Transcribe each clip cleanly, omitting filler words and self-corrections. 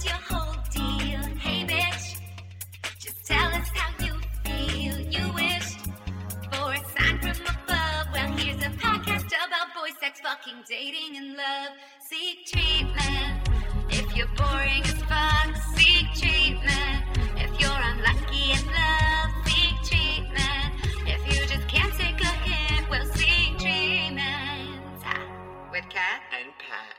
What's your whole deal? Hey, bitch, just tell us how you feel. You wished for a sign from above. Well, here's a podcast about boy sex, fucking, dating, and love. Seek treatment if you're boring as fuck. Seek treatment if you're unlucky in love. Seek treatment if you just can't take a hint. Well, seek treatment with Kat and Pat.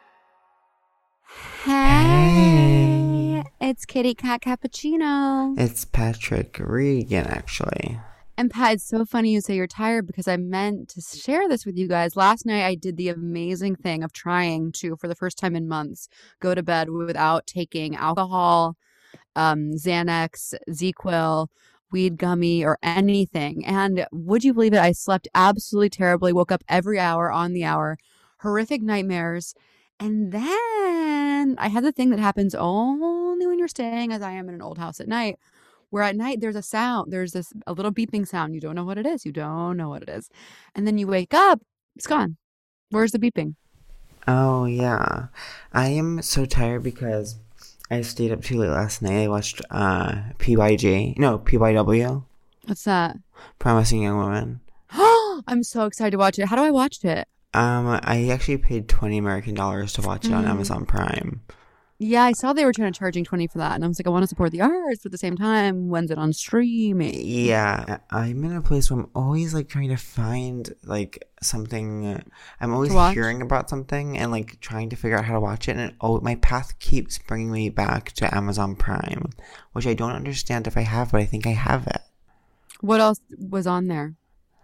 Hey, it's Kitty Cat Cappuccino. It's Patrick Regan, actually. And Pat, it's so funny you say you're tired because I meant to share this with you guys. Last night, I did the amazing thing of trying to, for the first time in months, go to bed without taking alcohol, Xanax, ZzzQuil, weed gummy, or anything. And would you believe it? I slept absolutely terribly, woke up every hour on the hour, horrific nightmares. And then I had the thing that happens only when you're staying, as I am, in an old house at night, where at night there's a sound, there's a little beeping sound. You don't know what it is. You don't know what it is. And then you wake up, it's gone. Where's the beeping? Oh, yeah. I am so tired because I stayed up too late last night. I watched PYW. What's that? Promising Young Woman. I'm so excited to watch it. How do I watch it? I actually paid $20 American to watch it on Amazon Prime. Yeah, I saw they were charging $20 for that, and I was like, I want to support the arts, but at the same time, when's it on streaming? Yeah, I'm in a place where I'm always like trying to find like something. I'm always hearing about something and like trying to figure out how to watch it, and my path keeps bringing me back to Amazon Prime, which I don't understand if I have, but I think I have it. What else was on there?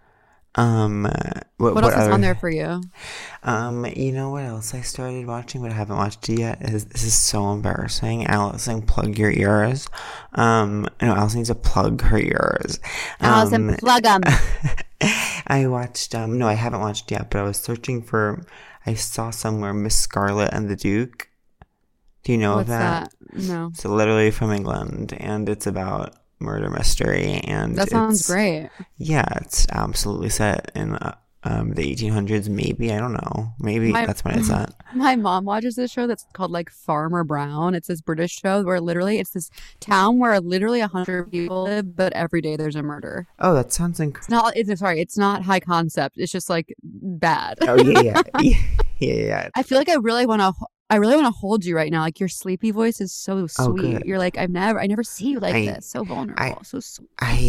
What else is on there for you? You know what else I started watching but I haven't watched it yet? This is so embarrassing. Allison, plug your ears. No, Allison needs to plug her ears. Allison, plug them. I watched, no, I haven't watched yet, but I was searching I saw somewhere Miss Scarlet and the Duke. Do you know What's that? No. It's literally from England, and it's about murder mystery, and that sounds great. Yeah, it's absolutely set in the 1800s. Maybe, I don't know. Maybe that's when it's at. My mom watches this show that's called like Farmer Brown. It's this British show where literally it's this town where literally 100 people live, but every day there's a murder. Oh, that sounds incredible. It's not high concept. It's just like bad. Oh yeah. Yeah. I feel like I really want to hold you right now. Like your sleepy voice is so sweet. Oh, good. You're like, I never see you like this. So vulnerable. So sweet.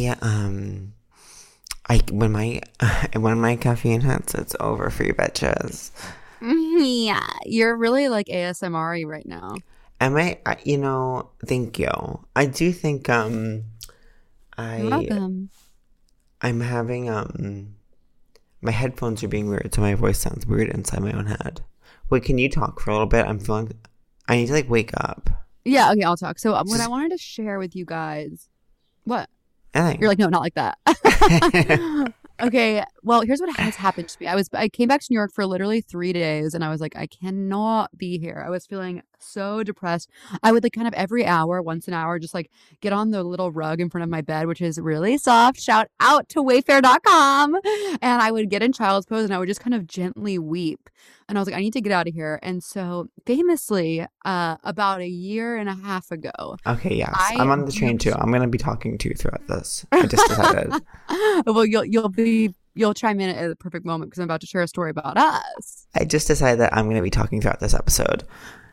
When my caffeine hits, it's over for you bitches. Yeah, you're really like ASMR-y right now. Am I? Thank you. I do think You're welcome. I'm having my headphones are being weird, so my voice sounds weird inside my own head. Wait, can you talk for a little bit? I'm feeling I need to like wake up. Yeah, okay, I'll talk. So what I wanted to share with you guys. What? Anything. You're like, no, not like that. Okay, well, here's what has happened to me. I came back to New York for literally 3 days, and I was like, I cannot be here. I was feeling so depressed. I would like kind of every hour, once an hour, just like get on the little rug in front of my bed, which is really soft. Shout out to Wayfair.com. And I would get in child's pose, and I would just kind of gently weep. And I was like, I need to get out of here. And so famously, about a year and a half ago. Okay, yes. I'm on the train too. I'm going to be talking to you throughout this. I just decided. Well, you'll chime in at the perfect moment because I'm about to share a story about us. I just decided that I'm going to be talking throughout this episode.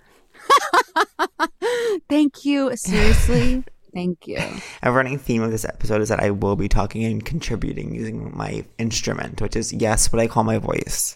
Thank you. Seriously. Thank you. A running theme of this episode is that I will be talking and contributing using my instrument, which is, yes, what I call my voice.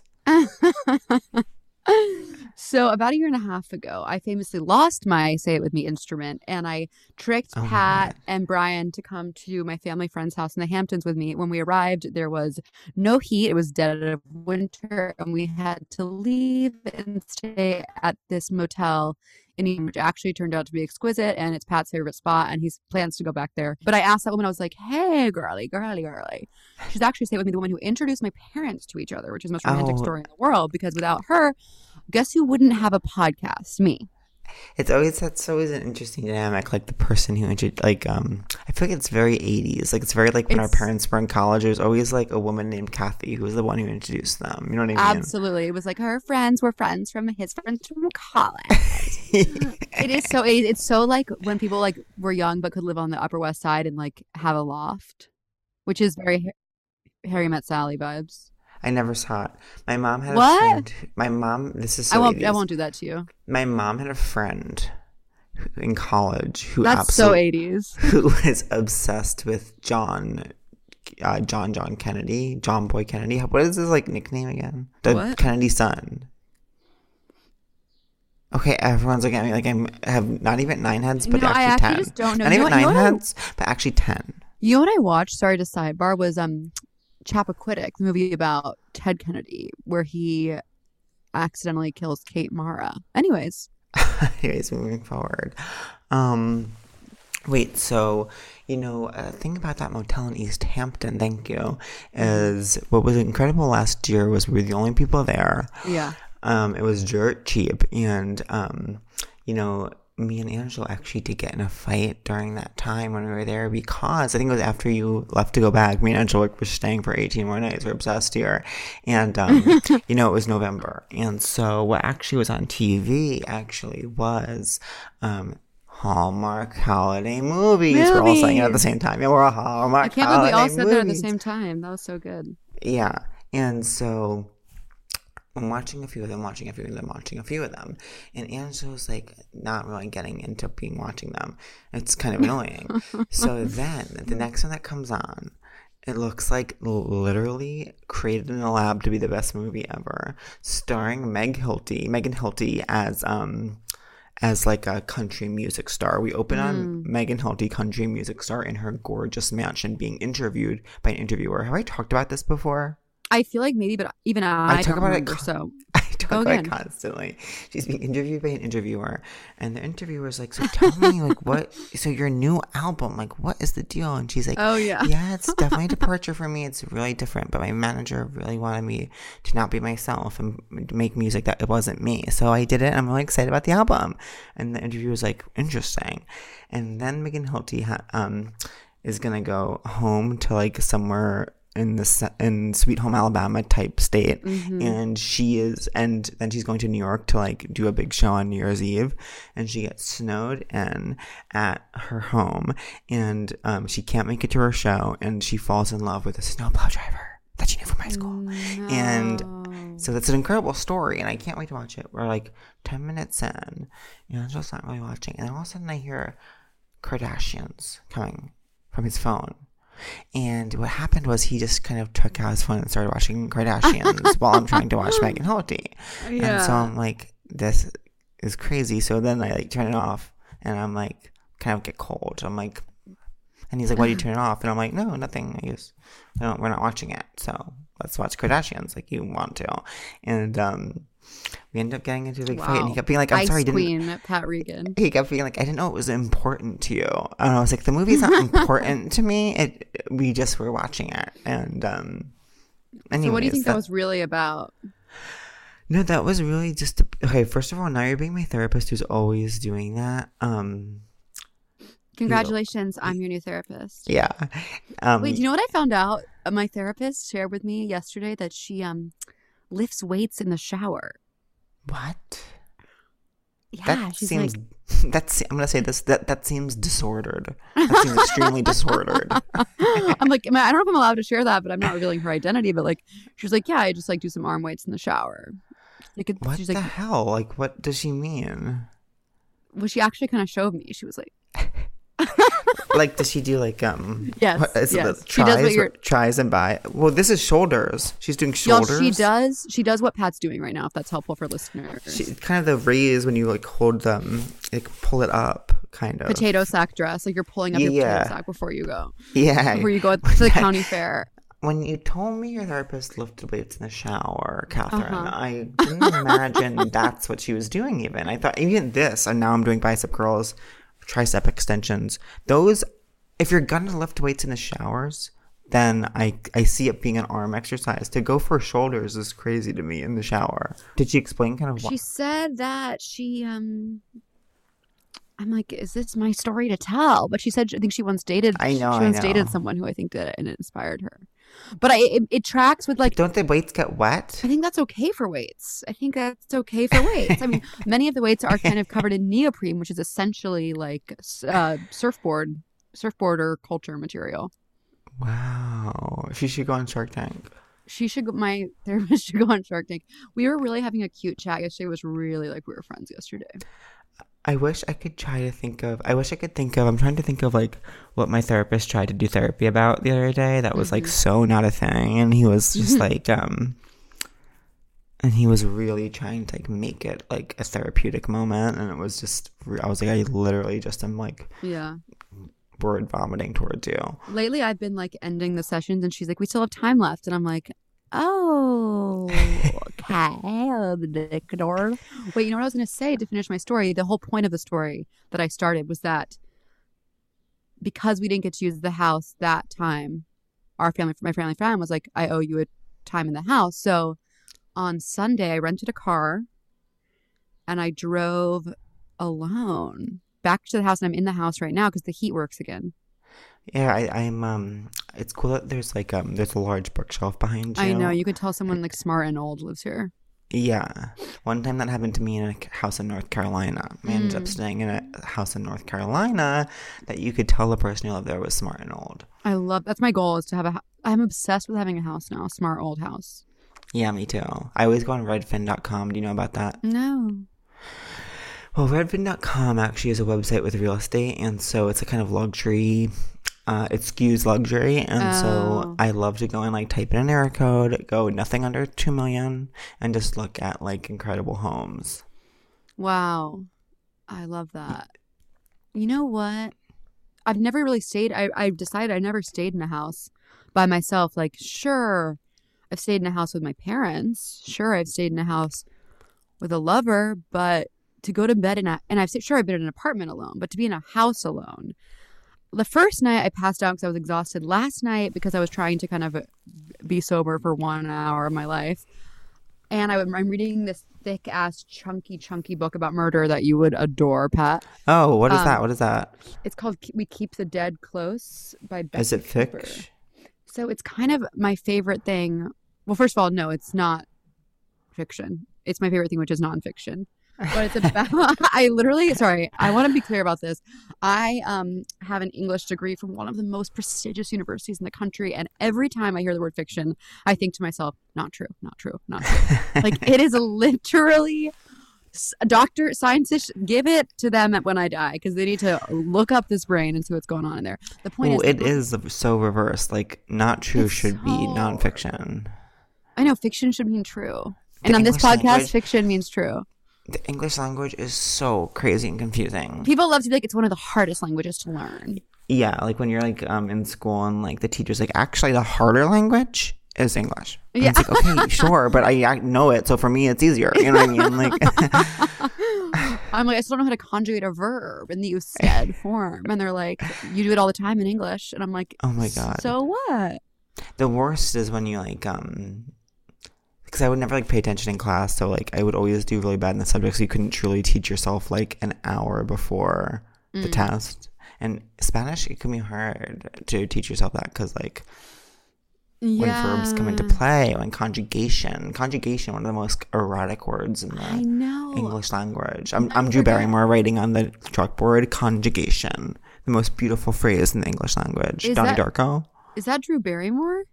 So about a year and a half ago, I famously lost my Say It With Me instrument, and I tricked Pat and Brian to come to my family friend's house in the Hamptons with me. When we arrived, there was no heat. It was dead of winter, and we had to leave and stay at this motel in Eden, which actually turned out to be exquisite, and it's Pat's favorite spot, and he plans to go back there. But I asked that woman, I was like, hey, girly. She's actually stayed with me, the woman who introduced my parents to each other, which is the most romantic story in the world, because without her, guess who wouldn't have a podcast? Me. That's always an interesting dynamic. Like the person who I feel like it's very 80s. Like it's very like when our parents were in college, there's always like a woman named Kathy who was the one who introduced them. You know what I mean? Absolutely. It was like her friends were friends from his friends from college. It is so 80s. It's so like when people like were young but could live on the Upper West Side and like have a loft, which is very Harry Met Sally vibes. I never saw it. My mom had a friend. My mom. This is so I won't do that to you. My mom had a friend in college who that's so 80s. Who was obsessed with John Kennedy, John Boy Kennedy. What is his like nickname again? The Kennedy son. Okay, everyone's looking at me like I have not even 9 heads, but actually 10. I actually just don't know. Not even 9 heads, but actually 10. You know what I watched? Sorry to sidebar. Was Chappaquiddick, the movie about Ted Kennedy, where he accidentally kills Kate Mara. Anyways, moving forward. Wait, so, a thing about that motel in East Hampton, thank you, is what was incredible last year was we were the only people there. Yeah. It was dirt cheap, and, me and Angela actually did get in a fight during that time when we were there because I think it was after you left to go back. Me and Angela were staying for 18 more nights. We're obsessed here. And, it was November. And so what actually was on TV actually was Hallmark holiday movies. We're all saying it at the same time. Yeah, we're a Hallmark holiday movies. I can't believe we all said that at the same time. That was so good. Yeah. And so I'm watching a few of them, and Angela's like not really getting into watching them. It's kind of annoying. So then the next one that comes on, it looks like literally created in a lab to be the best movie ever, starring Megan Hilty as like a country music star. We open on Megan Hilty, country music star, in her gorgeous mansion, being interviewed by an interviewer. Have I talked about this before? I feel like maybe, but even I talk about it. So I talk about it constantly. She's being interviewed by an interviewer, and the interviewer is like, "So tell me, like, what? So your new album, like, what is the deal?" And she's like, "Oh yeah, it's definitely a departure for me. It's really different. But my manager really wanted me to not be myself and make music that it wasn't me. So I did it. And I'm really excited about the album." And the interviewer was like, "Interesting." And then Megan Hilty is gonna go home to like somewhere in Sweet Home Alabama type state, and then she's going to New York to like do a big show on New Year's Eve, and she gets snowed in at her home, and she can't make it to her show, and she falls in love with a snowplow driver that she knew from high school. No. And so that's an incredible story, and I can't wait to watch it. We're like 10 minutes in, and I'm just not really watching, and all of a sudden I hear Kardashians coming from his phone. And what happened was he just kind of took out his phone and started watching Kardashians while I'm trying to watch Megan Hilty. Yeah. And so I'm like, this is crazy. So then I like turn it off, and I'm like, kind of get cold. I'm like, and he's like, why do you turn it off? And I'm like, no, nothing. We're not watching it. So let's watch Kardashians like you want to. And we ended up getting into a big fight, and he kept being like, I'm sorry, Queen, Pat Regan. He kept being like, I didn't know it was important to you. And I was like, the movie's not important to me. We just were watching it. And anyways, so what do you think that was really about? No, that was really just okay. First of all, now you're being my therapist, who's always doing that. Congratulations, I'm your new therapist. Yeah. Wait, do you know what I found out? My therapist shared with me yesterday that she lifts weights in the shower. What? Yeah, she's like, I'm gonna say this. That seems disordered. That seems extremely disordered. I'm like, I don't know if I'm allowed to share that, but I'm not revealing her identity. But like, she's like, yeah, I just like do some arm weights in the shower. Like, what she's the hell? Like, what does she mean? Well, she actually kind of showed me. She was like. Like, does she do like yes, what, is yes. It she does what you're tries and by. Well, this is shoulders. She's doing shoulders. She does what Pat's doing right now. If that's helpful for listeners. Kind of the raise when you like hold them, like pull it up, kind of potato sack dress. Like you're pulling up your potato sack before you go. Yeah, before you go to the county fair. When you told me your therapist lifted weights in the shower, Catherine, I didn't imagine that's what she was doing. Even I thought even this, and now I'm doing bicep curls. Tricep extensions. Those, if you're gonna lift weights in the showers, then I see it being an arm exercise. To go for shoulders is crazy to me in the shower. Did she explain kind of what? She said that she I'm like, is this my story to tell? But she said, I think she once dated. I know. She once dated someone who I think did it, and it inspired her. But it tracks with like. Don't the weights get wet? I think that's okay for weights. I think that's okay for weights. I mean, many of the weights are kind of covered in neoprene, which is essentially like surfboarder culture material. Wow. She should go on Shark Tank. My therapist should go on Shark Tank. We were really having a cute chat yesterday. It was really like we were friends yesterday. I wish I could think of, I'm trying to think of like what my therapist tried to do therapy about the other day. That was like so not a thing. And he was just like, and he was really trying to like make it like a therapeutic moment. And it was just, I was like, I literally just am like, word vomiting towards you. Lately, I've been like ending the sessions and she's like, we still have time left. And I'm like, oh, okay. Wait, you know what I was going to say to finish my story? The whole point of the story that I started was that because we didn't get to use the house that time, my family friend was like, I owe you a time in the house. So on Sunday, I rented a car and I drove alone back to the house. And I'm in the house right now because the heat works again. Yeah, I'm. It's cool that there's like there's a large bookshelf behind you. I know, you could tell someone like smart and old lives here. Yeah, one time that happened to me in a house in North Carolina. I ended up staying in a house in North Carolina that you could tell the person who lived there was smart and old. That's my goal is to have I'm obsessed with having a house now, a smart old house. Yeah, me too. I always go on Redfin.com. Do you know about that? No. Well, Redfin.com actually is a website with real estate, and so it's a kind of luxury. It skews luxury, and so I love to go and like type in an area code, go nothing under 2 million, and just look at like incredible homes. Wow, I love that. You know what? I've never really stayed. I've decided I never stayed in a house by myself. Like, sure, I've stayed in a house with my parents. Sure, I've stayed in a house with a lover, but to go to bed and I've been in an apartment alone, but to be in a house alone. The first night I passed out because I was exhausted. Last night, because I was trying to kind of be sober for 1 hour of my life. And I'm reading this thick-ass, chunky book about murder that you would adore, Pat. Oh, what is that? What is that? It's called We Keep the Dead Close by Becky Is it Cooper. thick? So it's kind of my favorite thing. Well, first of all, no, it's not fiction. It's my favorite thing, which is nonfiction. But it's about, I want to be clear about this. I have an English degree from one of the most prestigious universities in the country. And every time I hear the word fiction, I think to myself, not true. Like it is literally, scientists, give it to them when I die because they need to look up this brain and see what's going on in there. The point is so reversed. Like not true should be nonfiction. I know fiction should mean true. And on this podcast, fiction means true. The English language is so crazy and confusing. People love to be like, it's one of the hardest languages to learn. Yeah, like when you're like in school and like the teacher's like, actually the harder language is English. And it's like, okay, sure, but I know it, so for me it's easier. You know what I mean? Like, I'm like, I still don't know how to conjugate a verb in the you said form. And they're like, you do it all the time in English. And I'm like, oh my God. So what? The worst is when you like because I would never like pay attention in class, so like I would always do really bad in the subjects. So you couldn't truly teach yourself like an hour before the test. And Spanish, it can be hard to teach yourself that because like when verbs come into play, when conjugation, one of the most erotic words in the English language. I'm Drew Barrymore writing on the chalkboard, conjugation, the most beautiful phrase in the English language. Donnie Darko. Is that Drew Barrymore?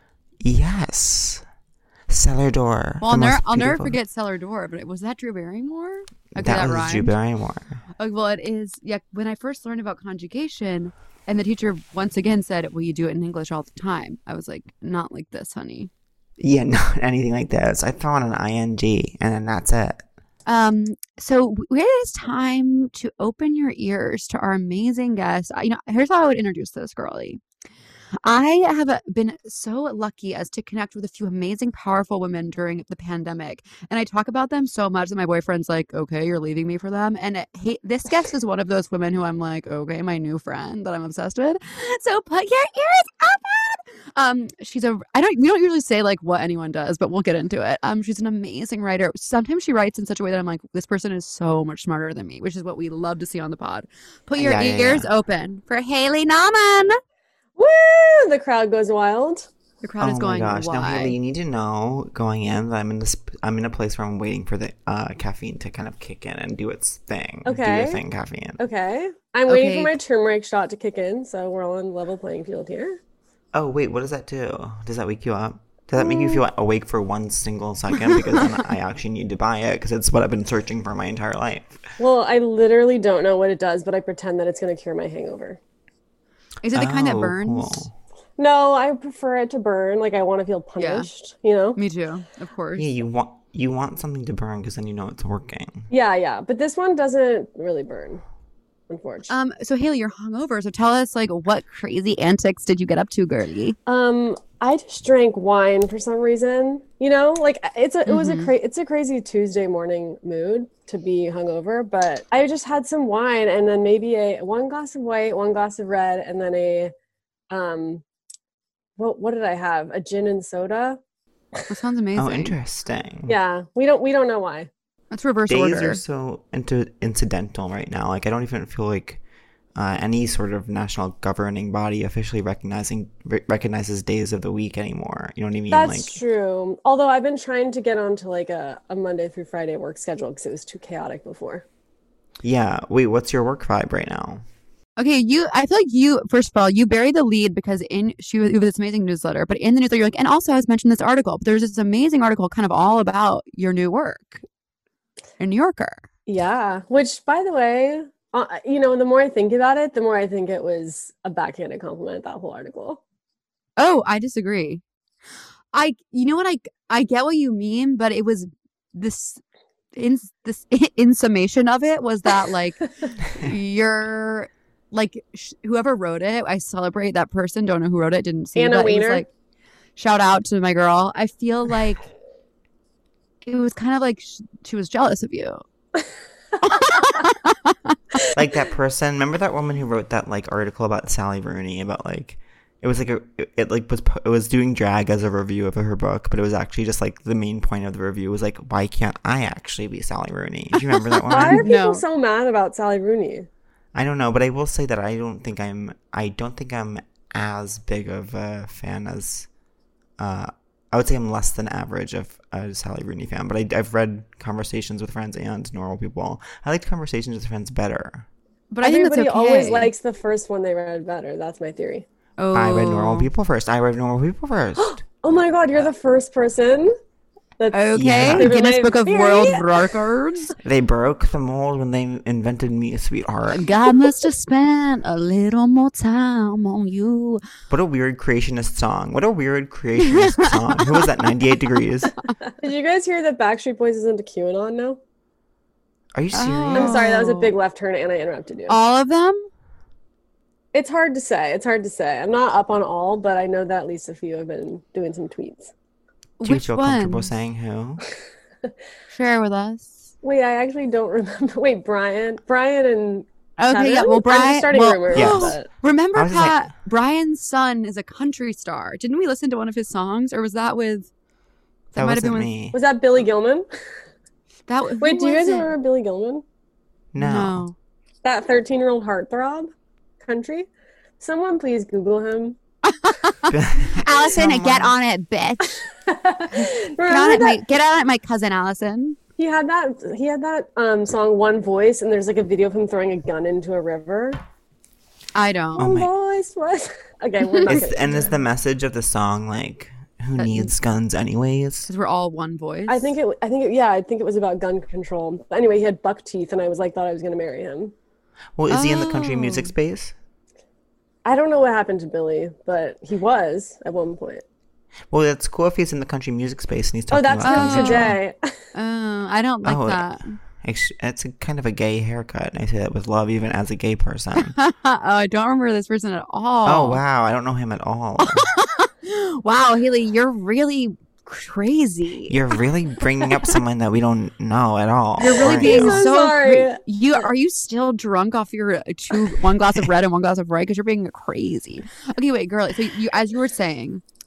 Yes. Cellar Door. Well, I'll never forget Cellar Door, but was that Drew Barrymore? Okay, that was Drew Barrymore. Oh, well, it is. Yeah, when I first learned about conjugation, and the teacher once again said, well, you do it in English all the time. I was like, not like this, honey. Yeah, not anything like this. I throw on an ing, and then that's it. So it is time to open your ears to our amazing guest. Here's how I would introduce this girlie. I have been so lucky as to connect with a few amazing, powerful women during the pandemic. And I talk about them so much that my boyfriend's like, okay, you're leaving me for them. And this guest is one of those women who I'm like, okay, my new friend that I'm obsessed with. So put your ears We don't usually say like what anyone does, but we'll get into it. She's an amazing writer. Sometimes she writes in such a way that I'm like, this person is so much smarter than me, which is what we love to see on the pod. Put your ears open for Haley Nauman. Woo! The crowd goes wild. The crowd is going wild. Now, Haley, you need to know going in that I'm in a place where I'm waiting for the caffeine to kind of kick in and do its thing. Okay. Do your thing, caffeine. Okay. I'm waiting for my turmeric shot to kick in, so we're all on level playing field here. Oh, wait, what does that do? Does that wake you up? Does that make you feel awake for 1 single second? Because then I actually need to buy it because it's what I've been searching for my entire life. Well, I literally don't know what it does, but I pretend that it's going to cure my hangover. Is it the kind that burns? Cool. No, I prefer it to burn. Like, I want to feel punished, you know? Me too, of course. Yeah, you want something to burn because then you know it's working. Yeah. But this one doesn't really burn. Unfortunately. So Haley, you're hungover. So tell us, like, what crazy antics did you get up to, girlie? I just drank wine for some reason. You know, like it's a crazy Tuesday morning mood to be hungover. But I just had some wine and then maybe one glass of white, 1 glass of red, and then what did I have? A gin and soda. That sounds amazing. Oh, interesting. Yeah, we don't know why. That's reverse Days order. are so incidental right now. Like, I don't even feel like any sort of national governing body officially recognizes days of the week anymore. You know what I mean? That's true. Although I've been trying to get onto like a Monday through Friday work schedule because it was too chaotic before. Yeah. Wait, what's your work vibe right now? Okay, I feel like first of all, you buried the lead because you have this amazing newsletter, but in the newsletter you're like, and also I was mentioning this article, but there's this amazing article kind of all about your new work in New Yorker. Yeah, which by the way, the more I think about it, the more I think it was a backhanded compliment, that whole article. Oh, I disagree. I get what you mean, but it was in summation of it was that like you're like whoever wrote it, I celebrate that person. Don't know who wrote it. Didn't see Anna it. Wiener. It was like, shout out to my girl. I feel like it was kind of like she was jealous of you. Like that person. Remember that woman who wrote that like article about Sally Rooney about like it was like it was doing drag as a review of her book, but it was actually just like the main point of the review was like, why can't I actually be Sally Rooney? Do you remember that one? Why are people so mad about Sally Rooney? I don't know, but I will say that I don't think I'm as big of a fan as I would say I'm less than average of a Sally Rooney fan, but I've read Conversations with Friends and Normal People. I liked Conversations with Friends better. But I think everybody that's okay. Always likes the first one they read better. That's my theory. Oh. I read Normal People first. Oh my God, you're the first person. Okay, Guinness Book of World Records. They broke the mold when they invented me, sweetheart. God must have spent a little more time on you. What a weird creationist song. Who was that, 98 Degrees? Did you guys hear that Backstreet Boys is into QAnon now? Are you serious? I'm sorry, that was a big left turn and I interrupted you. All of them? It's hard to say. I'm not up on all, but I know that at least a few have been doing some tweets. Do you feel comfortable saying who? Share with us. Wait, I actually don't remember. Wait, Brian and okay, Kevin? yeah. Well, Brian. I'm just starting rumors. Yes. But... Remember, Pat? Brian's son is a country star. Didn't we listen to one of his songs, or was that with? That might have been me. Was that Billy Gilman? Wait, do you guys remember Billy Gilman? No. That 13-year-old heartthrob country. Someone please Google him. Allison, get on it, bitch. Get on it, my cousin Allison. He had that song One Voice, and there's like a video of him throwing a gun into a river. I don't. One voice was okay. We're not is the message of the song like who needs guns anyways? Because we're all one voice. I think it was about gun control. But anyway, he had buck teeth, and I thought I was gonna marry him. Well, is he in the country music space? I don't know what happened to Billy, but he was at one point. Well, that's cool if he's in the country music space and he's talking about that's today. I don't like that. It's a kind of a gay haircut, and I say that with love, even as a gay person. I don't remember this person at all. Oh, wow. I don't know him at all. Wow, Haley, you're really crazy. You're really bringing up someone that we don't know at all. You're really being so sorry. Are you still drunk off your 1 glass of red and 1 glass of white? Because you're being crazy. Okay, wait, girl. So as you were saying,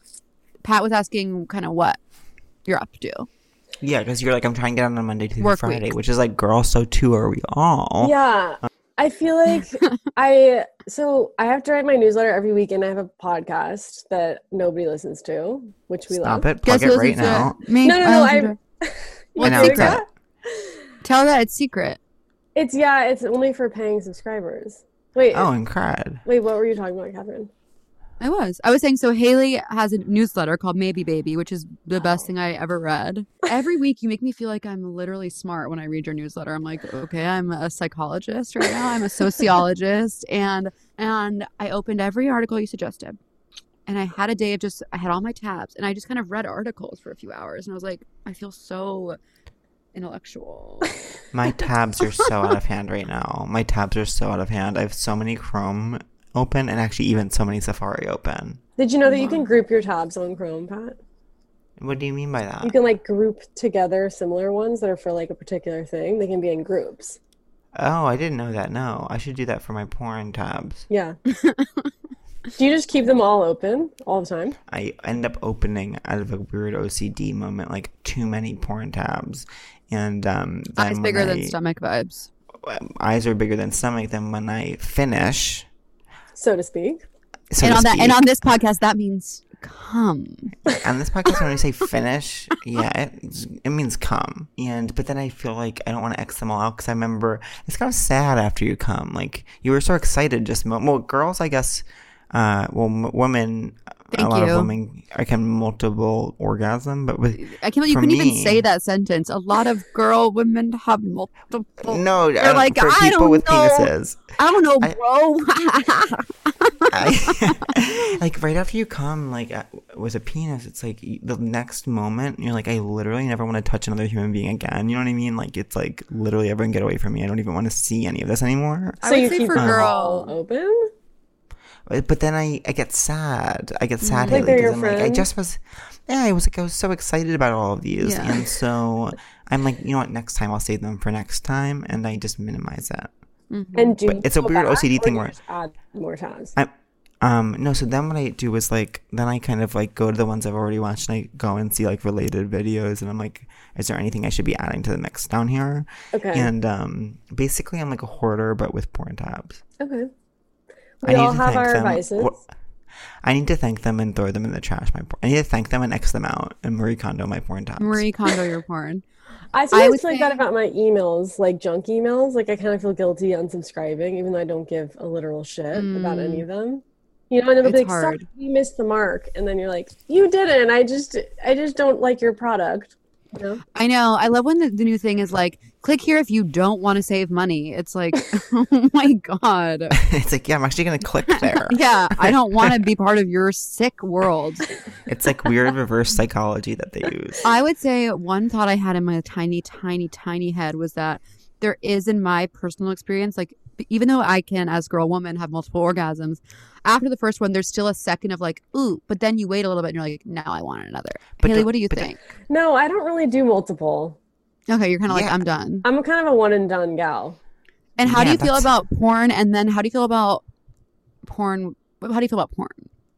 Pat was asking kind of what you're up to. Yeah, because you're like, I'm trying to get on a Monday through Work Friday, week. which is like, girl, so too are we all. Yeah. I feel like I have to write my newsletter every week, and I have a podcast that nobody listens to, which we love. Stop it. Plug it right now. No. It's secret. Tell that it's secret. It's only for paying subscribers. Wait. Oh, and crud. Wait, what were you talking about, Catherine? I was saying, so Haley has a newsletter called Maybe Baby, which is the best thing I ever read. Every week you make me feel like I'm literally smart when I read your newsletter. I'm like, okay, I'm a psychologist right now. I'm a sociologist. And I opened every article you suggested. And I had a day of I had all my tabs, and I just kind of read articles for a few hours. And I was like, I feel so intellectual. My tabs are so out of hand right now. I have so many Chrome open, and actually even so many Safari open. Did you know that you can group your tabs on Chrome, Pat? What do you mean by that? You can like group together similar ones that are for like a particular thing. They can be in groups. Oh, I didn't know that. No, I should do that for my porn tabs. Yeah. Do you just keep them all open all the time? I end up opening out of a weird OCD moment, like too many porn tabs. And then eyes bigger than stomach vibes. Eyes are bigger than stomach. Then when I finish, so to speak. And on this podcast, that means come. On this podcast, when I say finish, it means come. But then I feel like I don't want to X them all out, because I remember it's kind of sad after you come. Like, you were so excited girls, I guess. Women. Thank a lot you. of women can multiple orgasm, but with I can't believe you couldn't even say that sentence. A lot of women have multiple. No, they're like, for I people don't with know. penises. I don't know, bro. Like right after you come, like with a penis, it's like the next moment you're like, I literally never want to touch another human being again. You know what I mean? Like, it's like literally everyone get away from me. I don't even want to see any of this anymore. So you keep them all open? But then I get sad. I get sad, like Haley, they're your because I'm like, I was so excited about all of these. Yeah. And so I'm like, you know what, next time I'll save them for next time, and I just minimize it. Mm-hmm. And it's a weird OCD thing where just add more tabs. No, so then what I do is like, then I kind of like go to the ones I've already watched, and I go and see like related videos, and I'm like, is there anything I should be adding to the mix down here? Okay. And basically I'm like a hoarder, but with porn tabs. Okay. We all have our vices. I need to thank them and throw them in the trash. I need to thank them and X them out and Marie Kondo my porn tabs. Marie Kondo your porn. I sometimes feel like that about my emails, like junk emails. Like, I kind of feel guilty unsubscribing, even though I don't give a literal shit about any of them. You know, and it'll be like, sorry, you missed the mark. And then you're like, you didn't. I just don't like your product. You know? I know. I love when the new thing is like, click here if you don't want to save money. It's like, oh my God. It's like, yeah, I'm actually going to click there. Yeah, I don't want to be part of your sick world. It's like weird reverse psychology that they use. I would say one thought I had in my tiny, tiny, tiny head was that there is, in my personal experience, like, even though I can, as girl woman, have multiple orgasms, after the first one, there's still a second of like, ooh, but then you wait a little bit and you're like, now I want another. Haley, what do you think? No, I don't really do multiple. Okay, you're kind of like, I'm done. I'm kind of a one and done gal. And how do you feel about porn? And then how do you feel about porn? How do you feel about porn?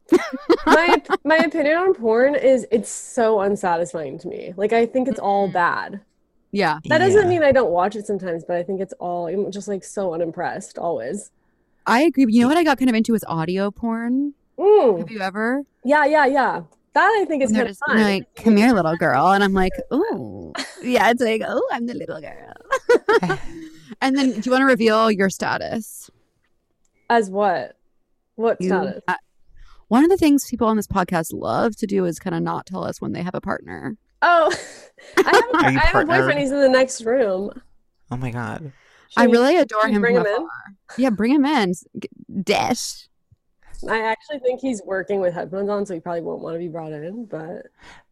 my opinion on porn is it's so unsatisfying to me. Like, I think it's all bad. Yeah. That doesn't mean I don't watch it sometimes, but I think I'm just like so unimpressed always. I agree. You know what I got kind of into is audio porn. Have you ever? Yeah. That I think is kind of fun. Like, come here, little girl. And I'm like, ooh. Yeah, it's like, oh, I'm the little girl. And then do you want to reveal your status? As what? What status? One of the things people on this podcast love to do is kind of not tell us when they have a partner. Oh, I have a boyfriend. He's in the next room. Oh my God. I really adore him. Bring from him afar. in? Yeah, bring him in. Dash. I actually think he's working with headphones on, so he probably won't want to be brought in. But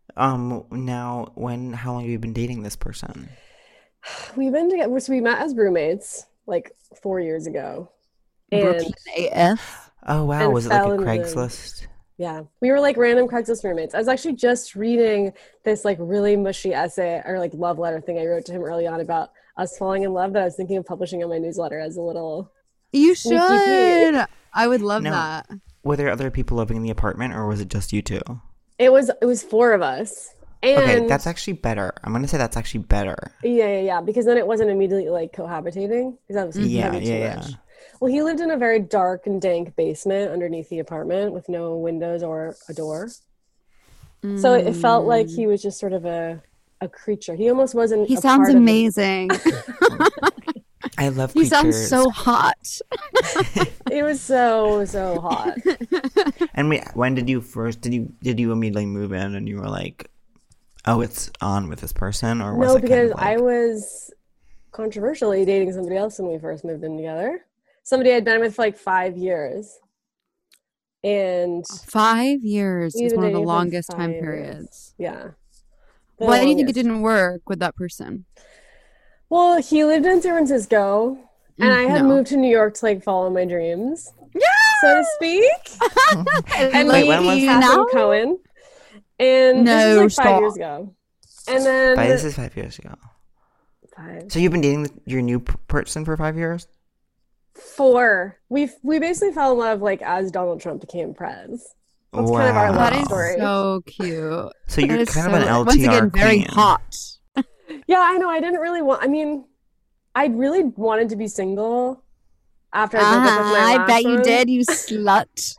now, how long have you been dating this person? We've been together. So we met as roommates like 4 years ago. Brooklyn AF. Oh wow, was it like a Craigslist? Yeah, we were like random Craigslist roommates. I was actually just reading this like really mushy essay or like love letter thing I wrote to him early on about us falling in love that I was thinking of publishing on my newsletter as a little. You should. I would love that. Were there other people living in the apartment, or was it just you two? It was 4 of us. And okay, that's actually better. I'm gonna say that's actually better. Yeah. Because then it wasn't immediately like cohabitating. Because that was too much. Well, he lived in a very dark and dank basement underneath the apartment with no windows or a door. So it felt like he was just sort of a creature. He almost wasn't. He sounds amazing. I love creatures. He sounds so hot. It was so hot. And when did you immediately move in and you were like, oh, it's on with this person? Or was no, it because kind of like... I was controversially dating somebody else when we first moved in together. Somebody I'd been with for like 5 years. And 5 years is one of the longest time periods. Yeah. Why do you think it didn't work with that person? Well, he lived in San Francisco, and I had moved to New York to like follow my dreams, so to speak. And wait, when was Catherine Cohen? And this was like 5 years ago. And then this is 5 years ago. 5. So you've been dating your new person for 5 years? 4. We basically fell in love like as Donald Trump became prez. That's kind of our love story. So cute. So you're kind of an LTR once again very queen. hot. Yeah, I know. I didn't really want. I mean, I really wanted to be single after I broke up with my last I bet you one. did, you slut.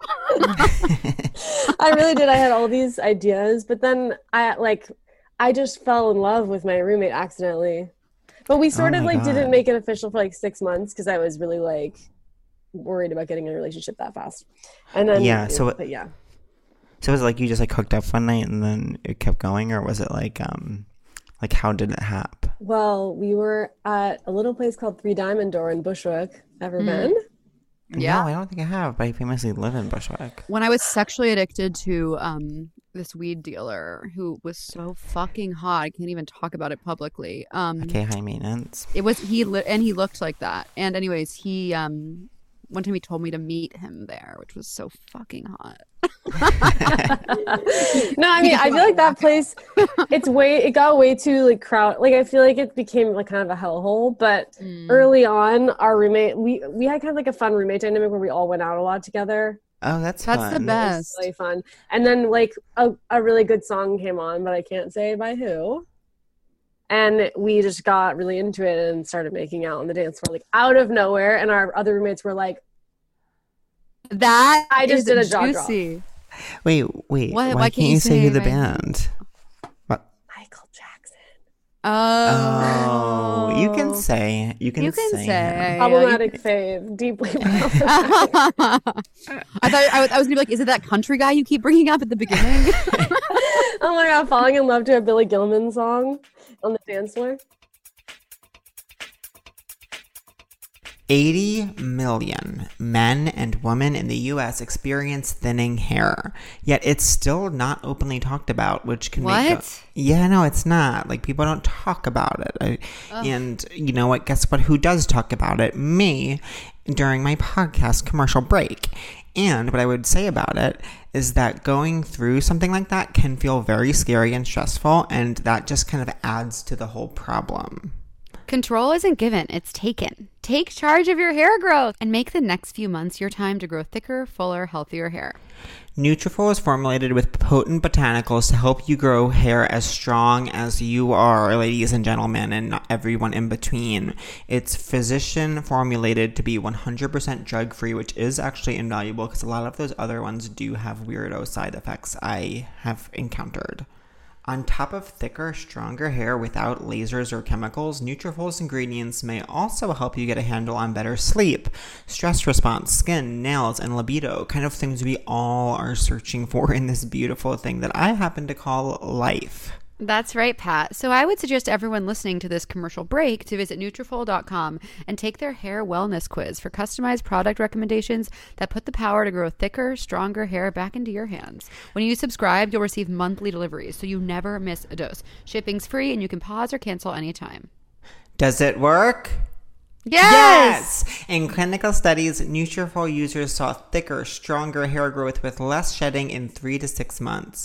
I really did. I had all these ideas, but then I just fell in love with my roommate accidentally. But we sort of didn't make it official for like 6 months because I was really like worried about getting in a relationship that fast. And then So was it like you just like hooked up one night and then it kept going, or was it like how did it happen? Well, we were at a little place called Three Diamond Door in Bushwick. Ever been? Yeah. No, I don't think I have, but I famously live in Bushwick. When I was sexually addicted to this weed dealer who was so fucking hot, I can't even talk about it publicly. Okay, high maintenance. It was he looked like that. And anyways, he one time he told me to meet him there, which was so fucking hot. No, I mean, I feel like that place, it got way too like crowded. Like I feel like it became like kind of a hellhole. But early on, our roommate, we had kind of like a fun roommate dynamic where we all went out a lot together. Oh, that's fun. The best. It was really fun. And then like a really good song came on, but I can't say by who. And we just got really into it and started making out on the dance floor, like out of nowhere. And our other roommates were like, "That I just did a jaw juicy." drop. Wait. Why can't you say who the band? Michael Jackson. Oh, you can say. You can say. Problematic fave, deeply problematic. I thought I was gonna be like, is it that country guy you keep bringing up at the beginning? Oh my god, falling in love to a Billy Gilman song on the dance floor. 80 million men and women in the U.S. experience thinning hair, yet it's still not openly talked about, which can Yeah, no, it's not. Like, people don't talk about it. And you know what? Guess what? Who does talk about it? Me, during my podcast commercial break. And what I would say about it is that going through something like that can feel very scary and stressful, and that just kind of adds to the whole problem. Control isn't given, it's taken. Take charge of your hair growth and make the next few months your time to grow thicker, fuller, healthier hair. Nutrafol is formulated with potent botanicals to help you grow hair as strong as you are, ladies and gentlemen, and not everyone in between. It's physician formulated to be 100% drug-free, which is actually invaluable because a lot of those other ones do have weirdo side effects I have encountered. On top of thicker, stronger hair without lasers or chemicals, Nutrafol's ingredients may also help you get a handle on better sleep, stress response, skin, nails, and libido, kind of things we all are searching for in this beautiful thing that I happen to call life. That's right, Pat. So I would suggest everyone listening to this commercial break to visit Nutrafol.com and take their hair wellness quiz for customized product recommendations that put the power to grow thicker, stronger hair back into your hands. When you subscribe, you'll receive monthly deliveries, so you never miss a dose. Shipping's free, and you can pause or cancel anytime. Does it work? Yes! In clinical studies, Nutrafol users saw thicker, stronger hair growth with less shedding in 3 to 6 months.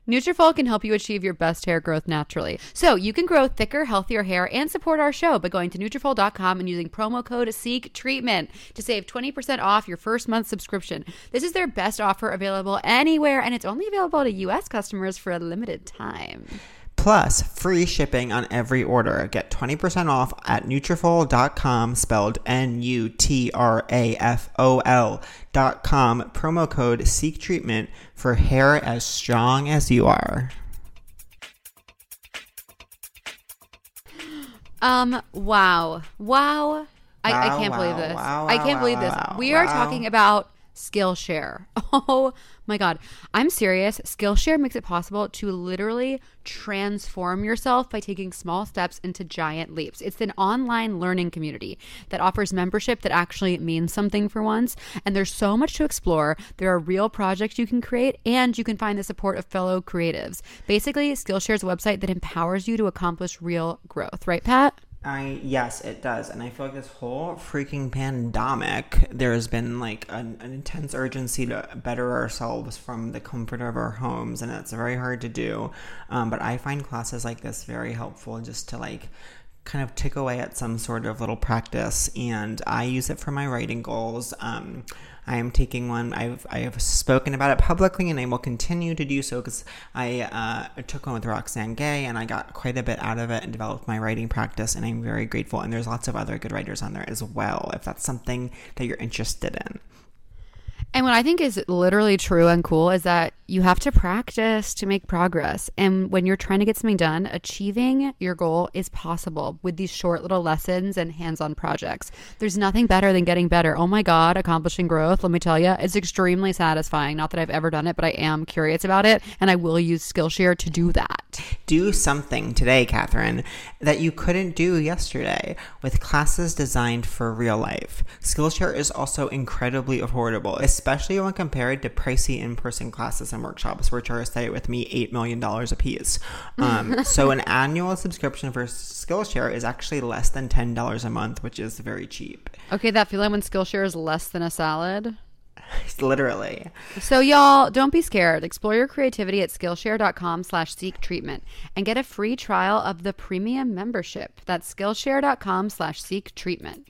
Nutrafol can help you achieve your best hair growth naturally. So you can grow thicker, healthier hair and support our show by going to Nutrafol.com and using promo code SEEKTREATMENT to save 20% off your first month subscription. This is their best offer available anywhere, and it's only available to U.S. customers for a limited time. Plus, free shipping on every order. Get 20% off at Nutrafol.com, spelled Nutrafol.com, promo code SEEKTREATMENT for hair as strong as you are. Wow. I can't believe this. I can't believe this. We are talking about Skillshare. Oh my God. I'm serious. Skillshare makes it possible to literally transform yourself by taking small steps into giant leaps. It's an online learning community that offers membership that actually means something for once. And there's so much to explore. There are real projects you can create, and you can find the support of fellow creatives. Basically, Skillshare is a website that empowers you to accomplish real growth. Right, Pat? Yes, it does. And I feel like this whole freaking pandemic, there has been like an intense urgency to better ourselves from the comfort of our homes. And it's very hard to do. But I find classes like this very helpful just to like kind of tick away at some sort of little practice. And I use it for my writing goals. I am taking one. I have spoken about it publicly, and I will continue to do so because I took one with Roxane Gay, and I got quite a bit out of it and developed my writing practice, and I'm very grateful. And there's lots of other good writers on there as well, if that's something that you're interested in. And what I think is literally true and cool is that you have to practice to make progress. And when you're trying to get something done, achieving your goal is possible with these short little lessons and hands-on projects. There's nothing better than getting better. Oh my God, accomplishing growth, let me tell you, it's extremely satisfying. Not that I've ever done it, but I am curious about it. And I will use Skillshare to do that. Do something today, Catherine, that you couldn't do yesterday with classes designed for real life. Skillshare is also incredibly affordable, especially when compared to pricey in-person classes and workshops, which are, stay with me, $8 million a piece. So an annual subscription for Skillshare is actually less than $10 a month, which is very cheap. Okay, that feeling when Skillshare is less than a salad? Literally. So y'all, don't be scared. Explore your creativity at Skillshare.com/SeekTreatment and get a free trial of the premium membership. That's Skillshare.com/SeekTreatment.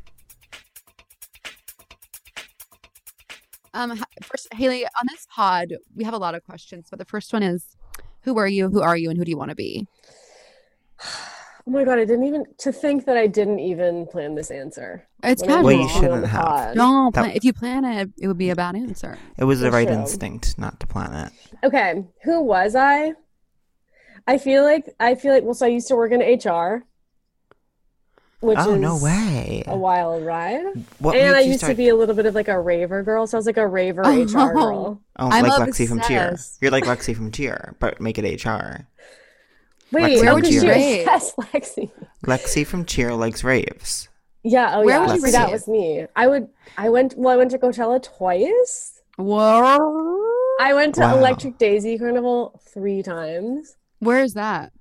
First, Haley, on this pod, we have a lot of questions, but the first one is, who are you, and who do you want to be? Oh my God, to think that I didn't even plan this answer. It's kind of well, you shouldn't have. Don't plan. If you plan it, it would be a bad answer. It was the right instinct not to plan it. Okay, who was I? I feel like, well, so I used to work in HR. Which is no way. A wild ride. And I used to be a little bit of like a raver girl. So I was like a raver HR girl. Oh, I'm like Lexi from Cheer. You're like Lexi from Cheer, but make it HR. Wait, Lexi where would you rave? Yes, Lexi. Lexi from Cheer likes raves. Yeah, oh where yeah. Would you that was me. I went to Coachella twice. Whoa. I went to Electric Daisy Carnival 3 times. Where is that?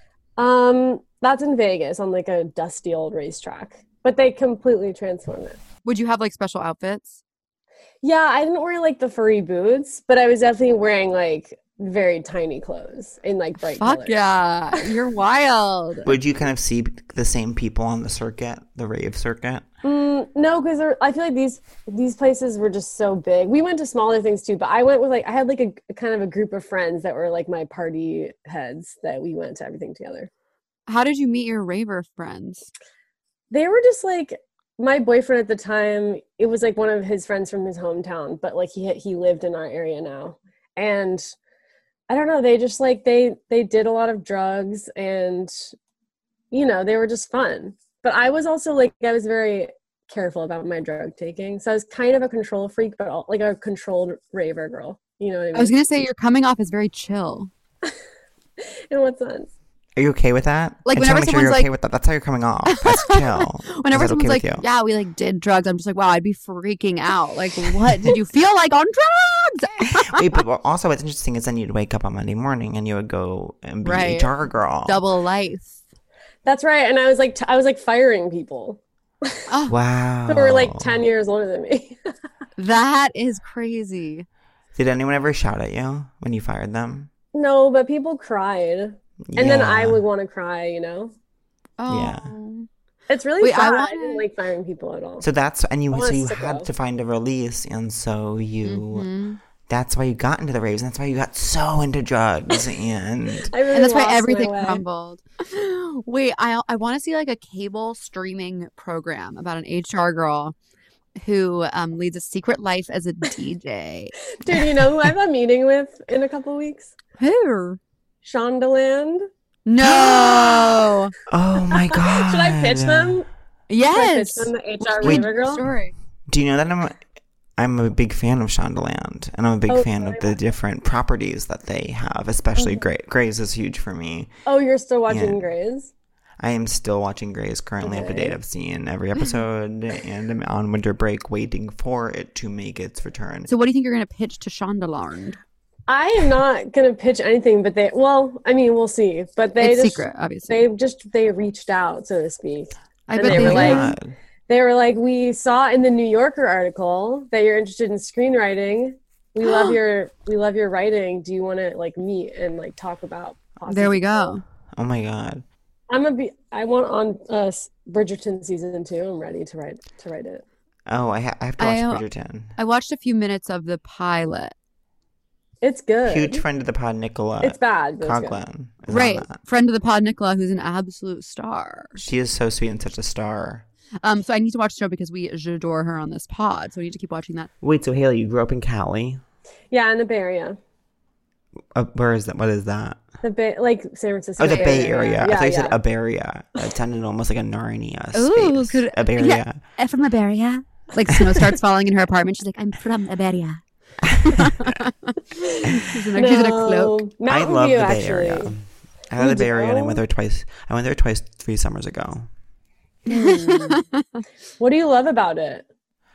That's in Vegas on like a dusty old racetrack, but they completely transformed it. Would you have like special outfits? Yeah, I didn't wear like the furry boots, but I was definitely wearing like very tiny clothes in like bright colors. Yeah, you're wild. Would you kind of see the same people on the circuit, the rave circuit? No, because I feel like these places were just so big. We went to smaller things too, but I went with I had like a kind of a group of friends that were like my party heads that we went to everything together. How did you meet your raver friends? They were just like, my boyfriend at the time, it was like one of his friends from his hometown, but like he lived in our area now. And I don't know, they just like, they did a lot of drugs and, you know, they were just fun. But I was also like, I was very careful about my drug taking. So I was kind of a control freak, but like a controlled raver girl. You know what I mean? I was going to say, you're coming off as very chill. In what sense? Are you okay with that? Like whenever someone's like, okay with that. That's how you're coming off. That's chill. Whenever someone's like, yeah, we like did drugs, I'm just like, wow, I'd be freaking out. Like, what did you feel like on drugs? Wait, but also what's interesting is then you'd wake up on Monday morning and you would go and be HR girl. Double life. That's right. And I was like firing people. Oh. Wow. Who were like 10 years older than me. That is crazy. Did anyone ever shout at you when you fired them? No, but people cried. And then I would want to cry, you know? Oh. Yeah. It's really sad. I didn't like firing people at all. So you had to find a release, and so you that's why you got into the raves, and that's why you got so into drugs, and that's why everything crumbled. Wait, I want to see like a cable streaming program about an HR girl who leads a secret life as a DJ. Dude, you know who I have a meeting with in a couple weeks? Who? Shondaland. No. Oh my God. Should I pitch them? Yes. Should I pitch them the HR raver girl? Story. Do you know that I'm a big fan of Shondaland, and I'm a big fan of the different properties that they have, especially Grey's is huge for me. Oh, you're still watching Grey's? I am still watching Grey's, currently up to date. I've seen every episode, and I'm on winter break waiting for it to make its return. So what do you think you're going to pitch to Shondaland? I am not going to pitch anything, but we'll see. But it's secret, obviously. They reached out, so to speak. I bet they were like, we saw in the New Yorker article that you're interested in screenwriting. We love your writing. Do you want to like meet and like talk about? There we go. Oh my God. I want on Bridgerton season 2. I'm ready to write it. Oh, I have to watch Bridgerton. I watched a few minutes of the pilot. It's good. Huge friend of the pod, Nicola. It's bad, but Coughlan. Right. Friend of the pod, Nicola, who's an absolute star. She is so sweet and such a star. So I need to watch the show because we adore her on this pod. So we need to keep watching that. Wait, so Haley, you grew up in Cali? Yeah, in the Bay Area. Where is that? What is that? The Bay, like San Francisco. Oh, the Bay Area. Yeah, I thought you said Iberia. It sounded almost like a Narnia space. Ooh, could Iberia. Yeah, from Iberia. Like snow starts falling in her apartment. She's like, I'm from Iberia. she's in a cloak. I love the Bay Area. I love the Bay Area, and I went there twice. 3 summers ago. What do you love about it?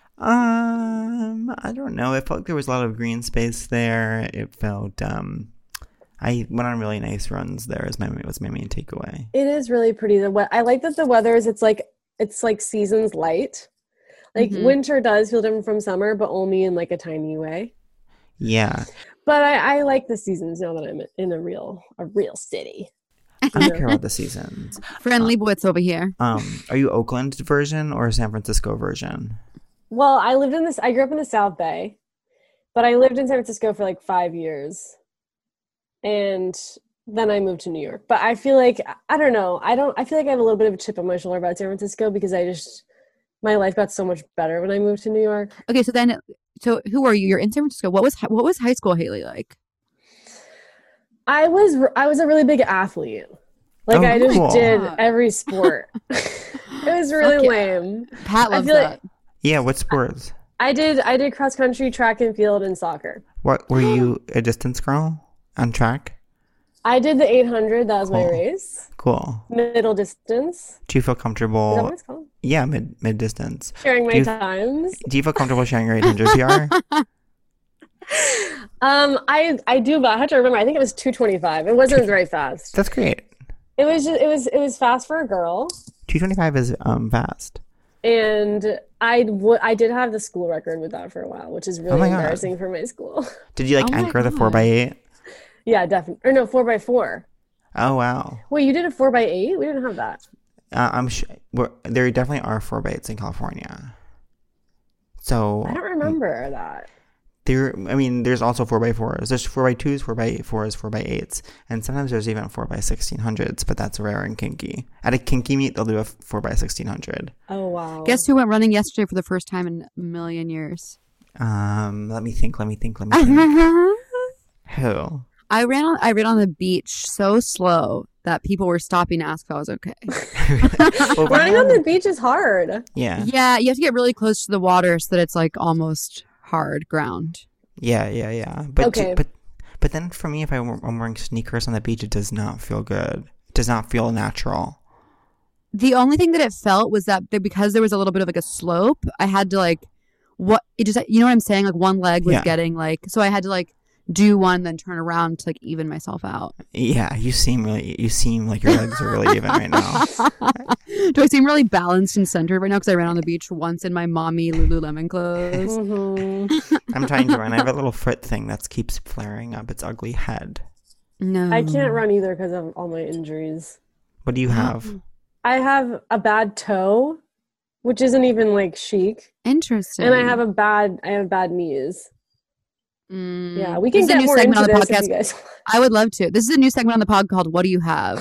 I don't know. I felt like there was a lot of green space there. It felt I went on really nice runs there. Was my main takeaway. It is really pretty. I like that the weather is it's like seasons light. Like winter does feel different from summer, but only in like a tiny way. Yeah. But I like the seasons now that I'm in a real city. I don't care about the seasons. Friendly Blitz over here. Are you Oakland version or San Francisco version? Well, I grew up in the South Bay, but I lived in San Francisco for like 5 years. And then I moved to New York. But I feel like, I don't know. I feel like I have a little bit of a chip on my shoulder about San Francisco because my life got so much better when I moved to New York. Okay, so who are you? You're in San Francisco. What was high school Haley like? I was a really big athlete. Like I just did every sport. It was really lame. Pat loves that. Yeah, what sports? I did cross country, track and field, and soccer. What were you, a distance girl on track? I did the 800. That was my race. Cool. Middle distance. Do you feel comfortable? Is that what it's called? Yeah, mid distance. Sharing my times. Do you feel comfortable sharing your 800 PR? I do, but I have to remember. I think it was 2:25. It wasn't very fast. That's great. It was fast for a girl. 2:25 is fast. And I did have the school record with that for a while, which is really embarrassing for my school. Did you anchor the 4x8? Yeah, definitely. Or no, 4x4. Oh wow. Wait, you did a 4x8? We didn't have that. I'm sure there definitely are 4x8s in California. So I don't remember that. There's also 4x4s. There's 4x2s, 4x4s, 4x8s, and sometimes there's even 4x1600s, but that's rare and kinky. At a kinky meet, they'll do a 4x1600. Oh wow! Guess who went running yesterday for the first time in a million years? Let me think. Who? I ran on the beach so slow that people were stopping to ask if I was okay. Running on the beach is hard. Yeah. Yeah, you have to get really close to the water so that it's like almost hard ground. Yeah. But but then for me, if I'm wearing sneakers on the beach, it does not feel good. It does not feel natural. The only thing that it felt was that because there was a little bit of like a slope, I had to like you know what I'm saying? Like one leg was getting like, so I had to like do one, then turn around to like even myself out. Yeah, you seem like your legs are really even right now. Do I seem really balanced and centered right now because I ran on the beach once in my mommy Lululemon clothes? Mm-hmm. I'm trying to run. I have a little foot thing that keeps flaring up its ugly head. No. I can't run either because of all my injuries. What do you have? I have a bad toe, which isn't even like chic. Interesting. And I have bad knees. Yeah, we can This is a get new more segment into on the this if podcast. you guys. I would love to. This is a new segment on the pod called "What Do You Have?"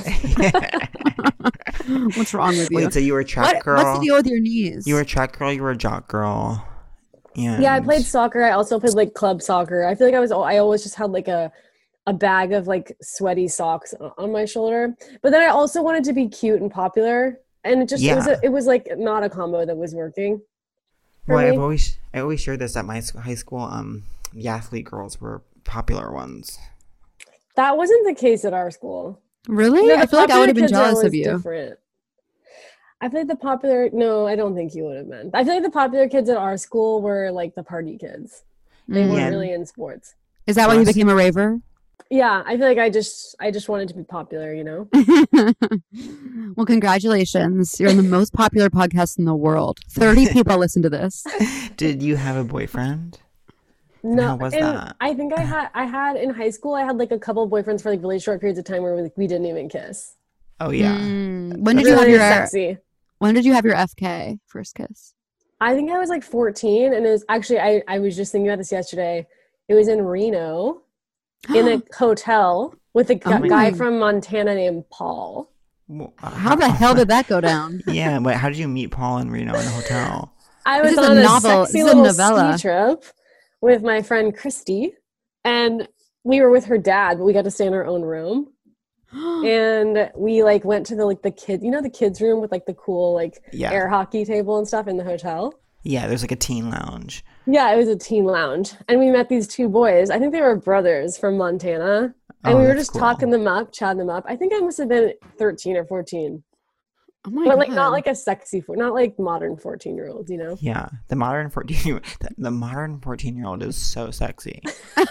What's wrong with you? Wait, so you were a track girl? What's the deal with your knees? You were a track girl. You were a jock girl. Yeah, I played soccer. I also played like club soccer. I feel like I always just had like a bag of like sweaty socks on my shoulder. But then I also wanted to be cute and popular, and it was like not a combo that was working. Well, I always shared this at my high school. The athlete girls were popular ones. That wasn't the case at our school. Really? No, I feel like I would have been jealous of you. Different. I feel like the popular. No, I don't think you would have been. I feel like the popular kids at our school were like the party kids. They weren't really in sports. Is that why you became a raver? Yeah, I feel like I just wanted to be popular, you know? Well, congratulations. You're in the most popular podcast in the world. 30 people listen to this. Did you have a boyfriend? No. How was that? I think I had in high school, I had like a couple of boyfriends for like really short periods of time where we didn't even kiss. Oh, yeah. When did you have your sexy? When did you have your FK, first kiss? I think I was like 14, and it was actually, I was just thinking about this yesterday. It was in Reno. In a hotel with a guy from Montana named Paul. How the hell did that go down? Yeah, but how did you meet Paul in Reno in a hotel? I was on a sexy little ski trip with my friend Christy, and we were with her dad, but we got to stay in our own room. And we like went to the kids, the kids room with like the cool air hockey table and stuff in the hotel. Yeah, there's like a teen lounge. Yeah, it was a teen lounge. And we met these two boys. I think they were brothers from Montana. And we were just chatting them up. I think I must have been 13 or 14. Oh my God. God. Like not like a sexy, not like modern 14-year-olds, Yeah, the modern 14-year-old is so sexy.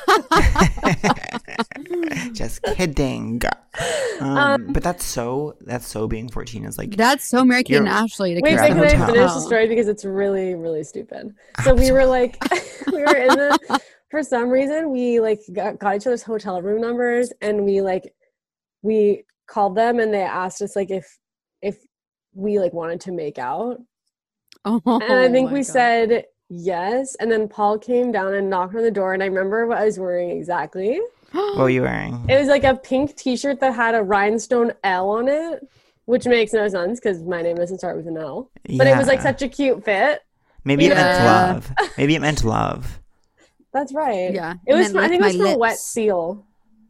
Just kidding. But that's so being 14 is like that's so Mary-Kate and Ashley. Wait, can I finish the story because it's really, really stupid. So we were like, we were in the. For some reason, we like got each other's hotel room numbers, and we called them, and they asked us like if we like wanted to make out. Oh, and I think we said yes. And then Paul came down and knocked on the door, and I remember what I was wearing exactly. What were you wearing? It was like a pink t-shirt that had a rhinestone L on it, which makes no sense because my name doesn't start with an L. But it was like such a cute fit. Maybe it meant love. Maybe it meant love. That's right. Yeah. It was. I think it was from Wet Seal.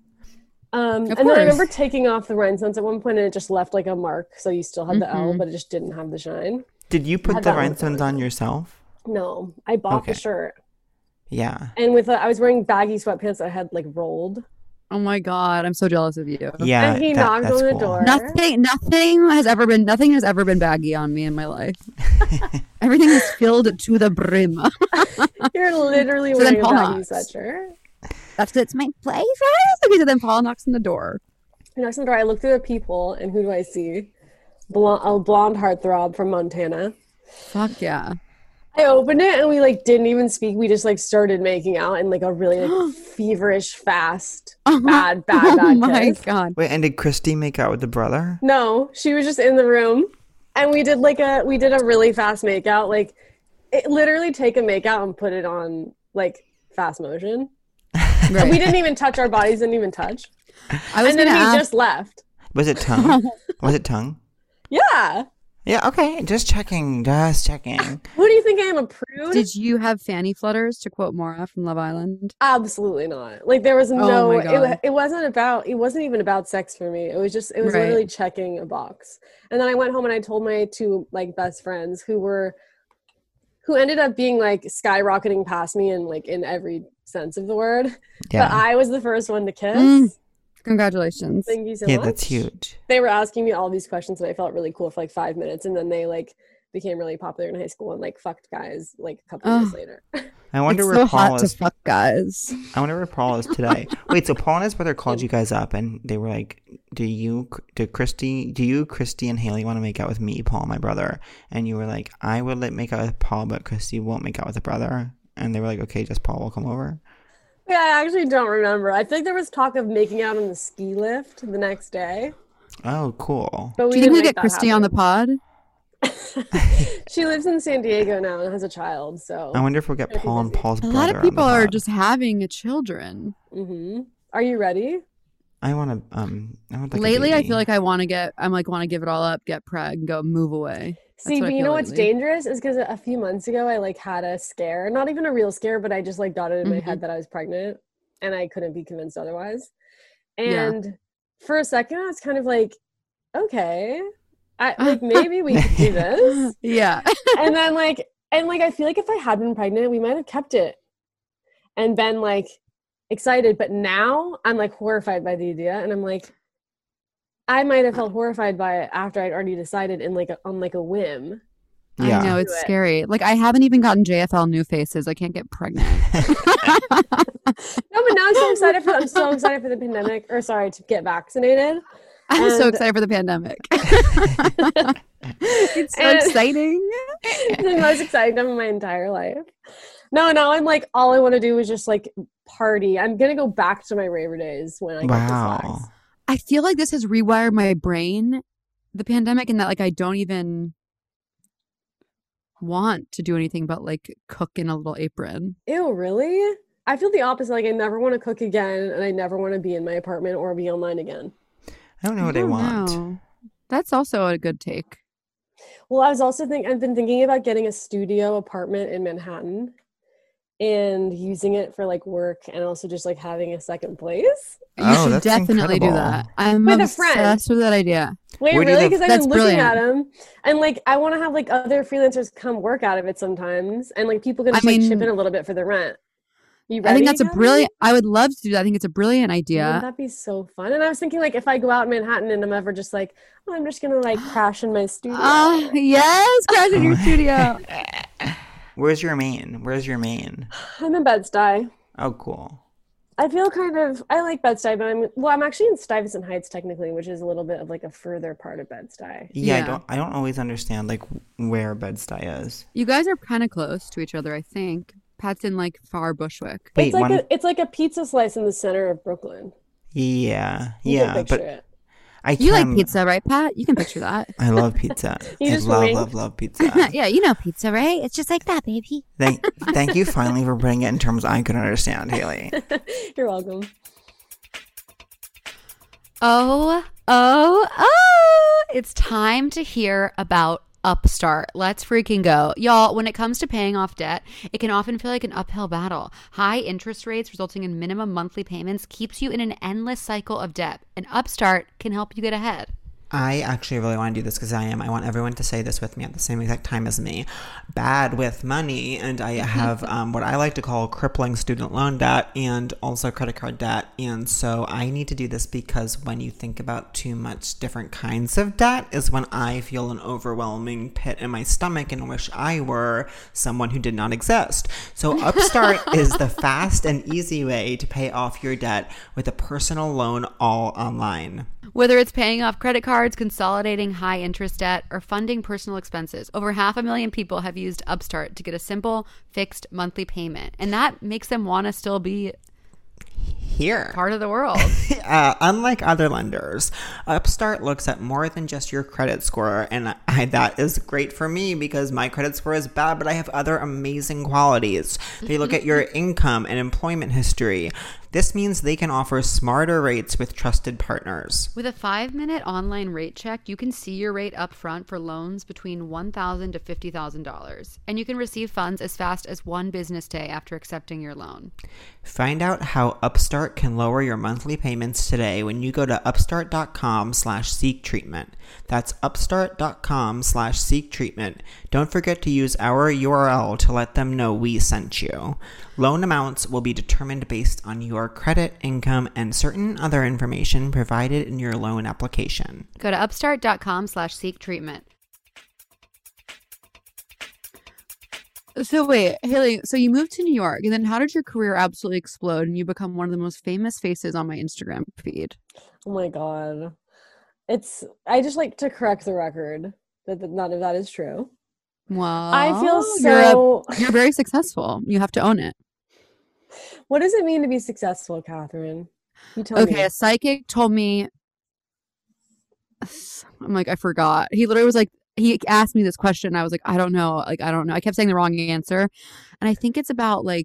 And then I remember taking off the rhinestones at one point, and it just left like a mark. So you still had the L, but it just didn't have the shine. Did you put the rhinestones on yourself? No, I bought the shirt. Yeah. And I was wearing baggy sweatpants that had like rolled. Oh my God, I'm so jealous of you. Yeah. And he knocked on the door. Nothing has ever been baggy on me in my life. Everything is filled to the brim. You're literally wearing a baggy sweatshirt. That fits my place. Okay, so then Paul knocks on the door. He knocks on the door. I look through the people, and who do I see? A blonde heartthrob from Montana. Fuck yeah. I opened it, and we like didn't even speak. We just like started making out in like a really like feverish, fast, bad Oh my kiss. God. Wait, and did Christy make out with the brother? No, she was just in the room, and we did a really fast makeout. Like, it literally take a makeout and put it on like fast motion. Right. We didn't even touch, our bodies didn't even touch. And then we just left. Was it tongue? Was it tongue? Yeah. Yeah, okay. Just checking. Who do you think I am, a prude? Did you have fanny flutters, to quote Maura from Love Island? Absolutely not. Like, there was no, it wasn't even about sex for me. It was literally checking a box. And then I went home and I told my two like best friends who ended up being like skyrocketing past me in like in every sense of the word. Yeah. But I was the first one to kiss. Congratulations. Thank you so much. Yeah, that's huge. They were asking me all these questions and I felt really cool for like 5 minutes, and then they like became really popular in high school and like fucked guys like a couple years later. I wonder it's where so Paul hot is. To fuck guys. I wonder where Paul is today. Wait, so Paul and his brother called you guys up and they were like, do you, Christy and Haley want to make out with me, Paul, my brother? And you were like, I would make out with Paul, but Christy won't make out with the brother. And they were like, okay, just Paul will come over. Yeah, I actually don't remember. I think there was talk of making out on the ski lift the next day. Oh, cool. But Do you think we get Christy on the pod? She lives in San Diego now and has a child, so I wonder if we'll get Paul and Paul's brother. A lot of people are just having children. Mm-hmm. Are you ready? I want to. Lately, I feel like I want to get. I'm like want to give it all up, get preg, and go move away. See, but you know what's dangerous is because a few months ago I like had a scare, not even a real scare, but I just like got it in my head that I was pregnant, and I couldn't be convinced otherwise. And for a second, I was kind of like, okay, like maybe we could do this. Yeah. And then I feel like if I had been pregnant, we might have kept it and been like excited. But now I'm like horrified by the idea, and I'm like, I might have felt horrified by it after I'd already decided on a whim. Yeah. I know, it's scary. Like, I haven't even gotten JFL new faces. I can't get pregnant. No, but now I'm so excited for the pandemic, to get vaccinated. I'm so excited for the pandemic. It's so exciting. It's the most exciting time of my entire life. No, I'm like, all I want to do is just like party. I'm going to go back to my raver days when I get this vax. I feel like this has rewired my brain, the pandemic, and that like I don't even want to do anything but like cook in a little apron. Ew, really? I feel the opposite. Like I never want to cook again, and I never want to be in my apartment or be online again. I don't know what I want. That's also a good take. Well, I've been thinking about getting a studio apartment in Manhattan and using it for like work and also just like having a second place. You should definitely do that. I'm obsessed with that idea. Wait, really? Because I've been looking at them, and like I want to have like other freelancers come work out of it sometimes, and like people can just like chip in a little bit for the rent. You ready? I think that's a brilliant. I would love to do that. I think it's a brilliant idea. Wouldn't that be so fun? And I was thinking like if I go out in Manhattan and I'm ever just like, oh, I'm just gonna like crash in my studio. Yes, crash in your studio. Where's your main? I'm in Bed-Stuy. Oh, cool. I like Bed-Stuy, but I'm actually in Stuyvesant Heights technically, which is a little bit of like a further part of Bed-Stuy. Yeah. I don't always understand like where Bed-Stuy is. You guys are kind of close to each other, I think. Pat's in like far Bushwick. Wait, it's like a pizza slice in the center of Brooklyn. Yeah. You can picture it. You like pizza, right, Pat? You can picture that. I love pizza. love pizza. Yeah, you know pizza, right? It's just like that, baby. Thank you finally for putting it in terms I could understand, Haley. You're welcome. Oh. It's time to hear about Upstart. Let's freaking go. Y'all, when it comes to paying off debt, it can often feel like an uphill battle. High interest rates resulting in minimum monthly payments keeps you in an endless cycle of debt, and Upstart can help you get ahead. I actually really want to do this because I want everyone to say this with me at the same exact time as me. Bad with money, and I have what I like to call crippling student loan debt and also credit card debt. And so I need to do this because when you think about too much different kinds of debt is when I feel an overwhelming pit in my stomach and wish I were someone who did not exist. So Upstart is the fast and easy way to pay off your debt with a personal loan all online. Whether it's paying off credit cards, consolidating high interest debt, or funding personal expenses, over 500,000 people have used Upstart to get a simple, fixed monthly payment. And that makes them want to still be here, part of the world. Unlike other lenders, Upstart looks at more than just your credit score, and that is great for me because my credit score is bad, but I have other amazing qualities. They look at your income and employment history. This means they can offer smarter rates with trusted partners. With a 5-minute online rate check, you can see your rate up front for loans between $1,000 to $50,000. And you can receive funds as fast as one business day after accepting your loan. Find out how Upstart can lower your monthly payments today when you go to upstart.com/seektreatment. That's upstart.com/seektreatment. Don't forget to use our URL to let them know we sent you. Loan amounts will be determined based on your credit, income, and certain other information provided in your loan application. Go to upstart.com/seektreatment. So wait, Haley, so you moved to New York, and then how did your career absolutely explode and you become one of the most famous faces on my Instagram feed? Oh my God. I just like to correct the record that none of that is true. Well, I feel you're very successful. You have to own it. What does it mean to be successful, Catherine? You tell me. Okay, a psychic told me. I'm like, I forgot. He literally was like, he asked me this question. I was like, I don't know. Like, I don't know. I kept saying the wrong answer. And I think it's about like,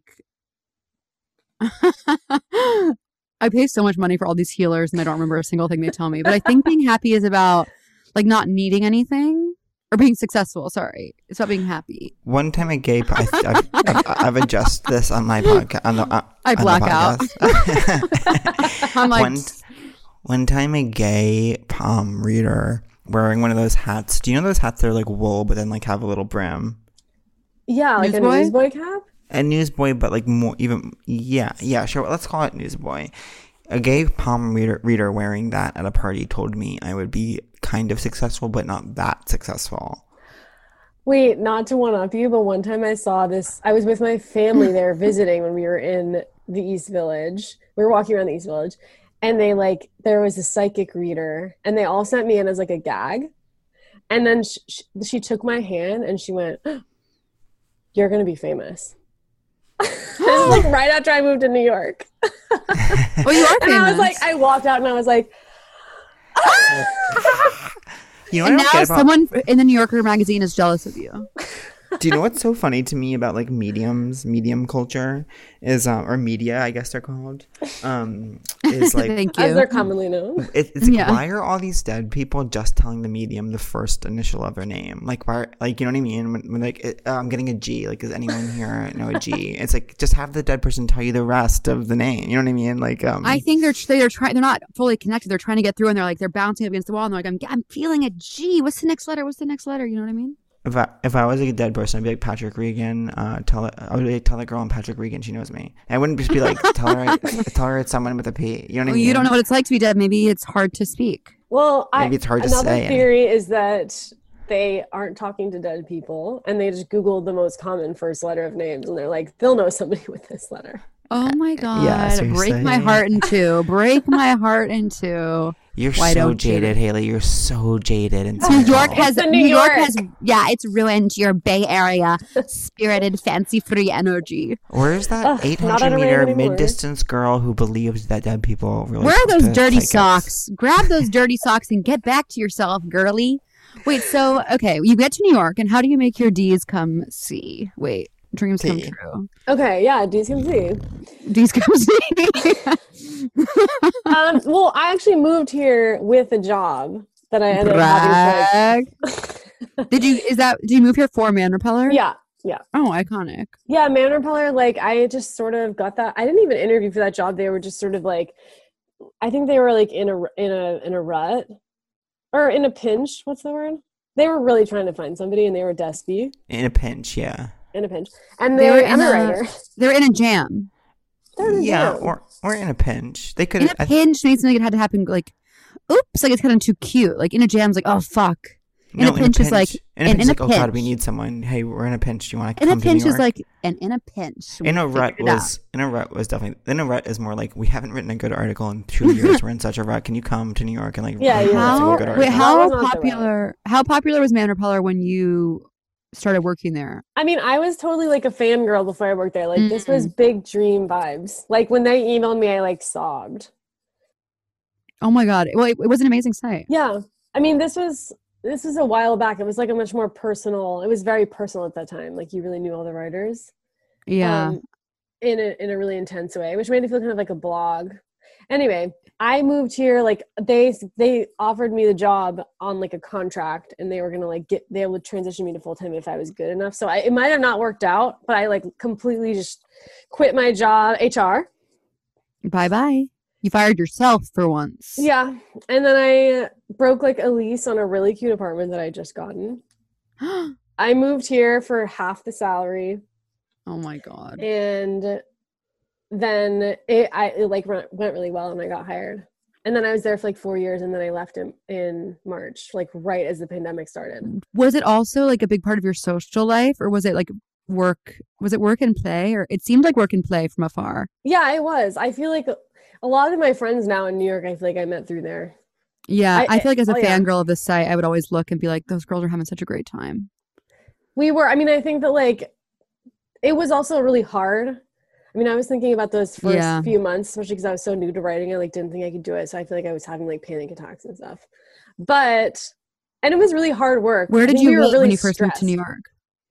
I pay so much money for all these healers and I don't remember a single thing they tell me. But I think being happy is about like not needing anything or being successful. Sorry. It's about being happy. One time a gay, I've adjusted this on my podcast. I black out. I'm like, one time a gay palm reader wearing one of those hats. Do you know those hats that are like wool but then like have a little brim? Yeah, like Newsboy? a newsboy cap? A newsboy, but like more even, yeah, sure. Let's call it newsboy. A gay palm reader wearing that at a party told me I would be kind of successful, but not that successful. Wait, not to one up you, but one time I saw this. I was with my family there visiting when we were in the East Village. We were walking around the East Village, and there was a psychic reader, and they all sent me in as like a gag. And then she took my hand and she went, "You're going to be famous." This is like right after I moved to New York. well, you are famous. And I was like, I walked out and I was like, You know, and now someone in the New Yorker magazine is jealous of you. Do you know what's so funny to me about like medium culture is or media, I guess they're called, is like Thank you. as they're commonly known. It's like, why are all these dead people just telling the medium the first initial of their name? Like, why? Like, you know what I mean? When like I'm getting a G. Like, does anyone here know a G? It's like just have the dead person tell you the rest of the name. You know what I mean? Like, I think they're trying. They're not fully connected. They're trying to get through, and they're bouncing up against the wall, and they're like, I'm feeling a G. What's the next letter? What's the next letter? You know what I mean? If I was a dead person, I'd be like Patrick Regan. I would like, tell that girl I'm Patrick Regan. She knows me. I wouldn't just be like tell her it's someone with a P. You know what I mean? You don't know what it's like to be dead. Maybe it's hard to speak. Well, maybe it's hard to another say. theory is that they aren't talking to dead people, and they just Googled the most common first letter of names, and they're like, they'll know somebody with this letter. Oh my god! Yeah, break my heart in two. Break my heart in two. You're so jaded, Haley. You're so jaded. And New York has yeah, it's ruined your Bay Area spirited, fancy-free energy. Where's that 800-meter mid-distance girl who believes that dead people really? Where are those dirty socks? Grab those dirty socks and get back to yourself, girly. Wait, so okay, you get to New York, and how do you make your D's come C? Wait. Dreams come true. Okay, yeah, D's come C. D's come C. Well, I actually moved here with a job that I ended up having. Did you move here for Man Repeller? Yeah. Oh, iconic. Yeah, Man Repeller, like I just sort of got that. I didn't even interview for that job. They were just sort of like, I think they were like in a rut or in a pinch. What's the word? They were really trying to find somebody, and they were desperate. In a pinch, yeah. In a pinch, and they were in a writer. They're in a jam. Yeah, or in a pinch. They could. In a pinch means something that had to happen. Like, oops, like it's kind of too cute. Like in a jam's like, oh fuck. In a pinch is like, in a pinch, oh god, we need someone. Hey, we're in a pinch. Do you want to come to New York? In a pinch is like, and in a pinch. In a rut was definitely. In a rut is more like we haven't written a good article in 2 years. We're in such a rut. Can you come to New York and like? How popular was Man Repeller when you started working there? I mean, I was totally like a fangirl before I worked there. Like this was big dream vibes. Like when they emailed me, I like sobbed. Oh my god! Well, it was an amazing site. Yeah, I mean, this was a while back. It was like a much more personal. It was very personal at that time. Like you really knew all the writers. Yeah. In a really intense way, which made it feel kind of like a blog. Anyway, I moved here. Like they offered me the job on like a contract, and they were gonna like they would transition me to full time if I was good enough. So it might have not worked out, but I like completely just quit my job. HR. Bye. You fired yourself for once. Yeah. And then I broke like a lease on a really cute apartment that I just gotten. I moved here for half the salary. Oh my god. And then it went really well, and I got hired. And then I was there for like 4 years, and then I left in March, like right as the pandemic started. Was it also like a big part of your social life, or was it like work? Was it work and play, or it seemed like work and play from afar? Yeah, it was. I feel like a lot of my friends now in New York, I feel like I met through there. Yeah, I feel like as a fangirl of this site, I would always look and be like, those girls are having such a great time. We were. I mean, I think that like it was also really hard. I mean, I was thinking about those first few months, especially because I was so new to writing. I like didn't think I could do it, so I feel like I was having like panic attacks and stuff. And it was really hard work. Where did you live when you first moved to New York?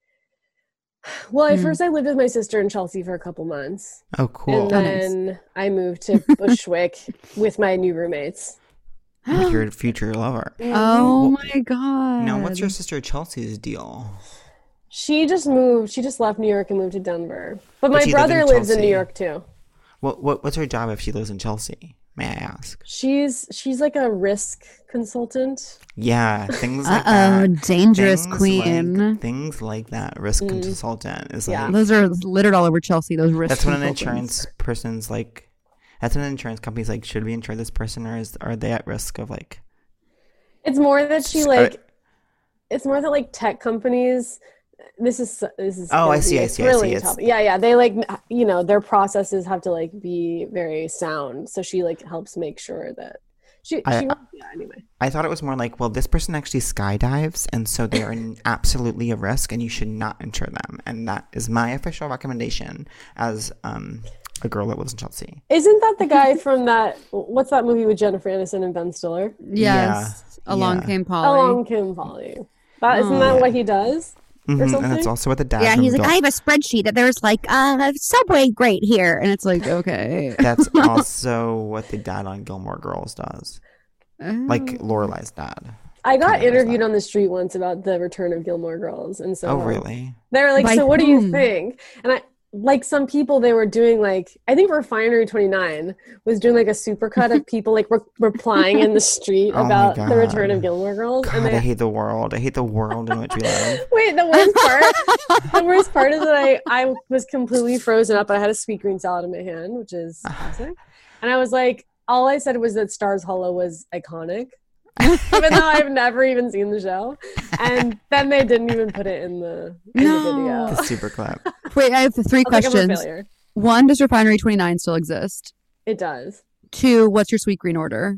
Well, at first I lived with my sister in Chelsea for a couple months. Oh, cool. And then I moved to Bushwick with my new roommates. With your future lover. Oh my God. Now, what's your sister Chelsea's deal? She just moved. She just left New York and moved to Denver. But my brother lives in New York too. What's her job if she lives in Chelsea? May I ask? She's like a risk consultant. Yeah, things like that. Dangerous queen. Things like that. Risk consultant is like. Those are littered all over Chelsea. Those risk. That's when an insurance person's like. That's when an insurance company's like, should we insure this person, or are they at risk of like? It's more that it's more that like tech companies. This is. Oh, I see. Really tough. Yeah. They like, their processes have to like be very sound. So she like helps make sure that anyway. I thought it was more like, well, this person actually skydives, and so they are absolutely a risk, and you should not insure them. And that is my official recommendation as a girl that lives in Chelsea. Isn't that the guy from what's that movie with Jennifer Aniston and Ben Stiller? Yes. Yeah. Along Came Polly. Along Came Polly. Isn't that what he does? Mm-hmm. And that's also what the dad. Yeah, he's like, I have a spreadsheet that there's like Subway great here, and it's like, okay. That's also what the dad on Gilmore Girls does, like Lorelai's dad. I got interviewed on the street once about the return of Gilmore Girls, and so really? They were like, so what do you think? And like some people, they were doing like, I think Refinery 29 was doing like a supercut of people like replying in the street about the return of Gilmore Girls. God, I hate the world. I hate the world in which we live. Wait, the worst part is that I was completely frozen up. I had a sweet green salad in my hand, which is classic. And I was like, all I said was that Stars Hollow was iconic. Even though I've never even seen the show, and then they didn't even put it in the video. The super clip. Wait, I have three questions. One, does Refinery 29 still exist? It does. 2, what's your sweet green order?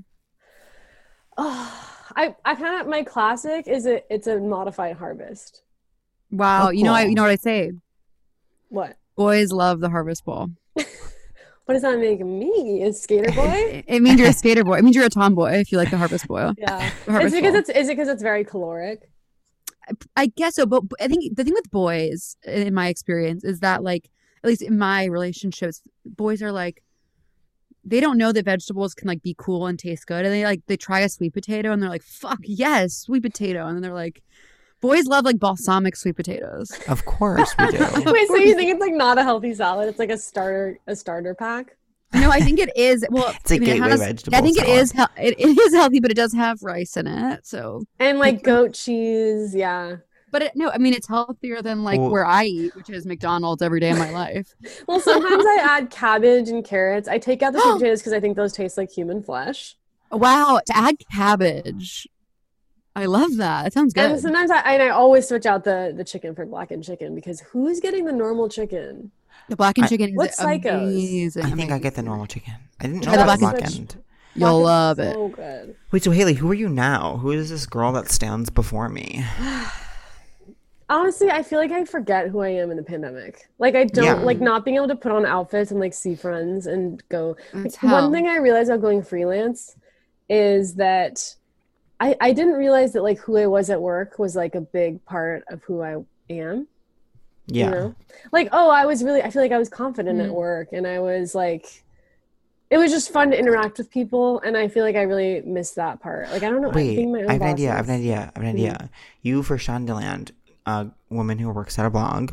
I kind of, my classic is it's a modified Harvest. Wow, cool. You know what I say? What? Boys love the Harvest Bowl. What does that make me? A skater boy? It means you're a skater boy. It means you're a tomboy if you like the Harvest Bowl. Yeah. Is it because it's very caloric? I guess so, but I think the thing with boys, in my experience, is that like, at least in my relationships, boys are like, they don't know that vegetables can like be cool and taste good, and they try a sweet potato and they're like, fuck yes, sweet potato, and then they're like, boys love like balsamic sweet potatoes. Of course we do. Wait, so you think it's like not a healthy salad? It's like a starter pack? No, I think it is. Well, it's a gateway vegetable. I think salad. It is healthy, but it does have rice in it. So and like goat cheese, yeah. But it's healthier than like where I eat, which is McDonald's every day of my life. Well, sometimes I add cabbage and carrots. I take out the sweet potatoes because I think those taste like human flesh. Wow, to add cabbage. I love that. It sounds good. And sometimes I always switch out the chicken for blackened chicken because who's getting the normal chicken? The blackened chicken is amazing. I think I get the normal chicken. I didn't know the blackened. You'll love it. So good. Wait, so Haley, who are you now? Who is this girl that stands before me? Honestly, I feel like I forget who I am in the pandemic. Like I don't like not being able to put on outfits and like see friends and go. One thing I realized about going freelance is that I didn't realize that like who I was at work was like a big part of who I am. Yeah. You know? Like, I feel like I was confident at work, and I was like, it was just fun to interact with people, and I feel like I really missed that part. Like, I don't know. Wait, I have an idea. You for Shondaland, a woman who works at a blog,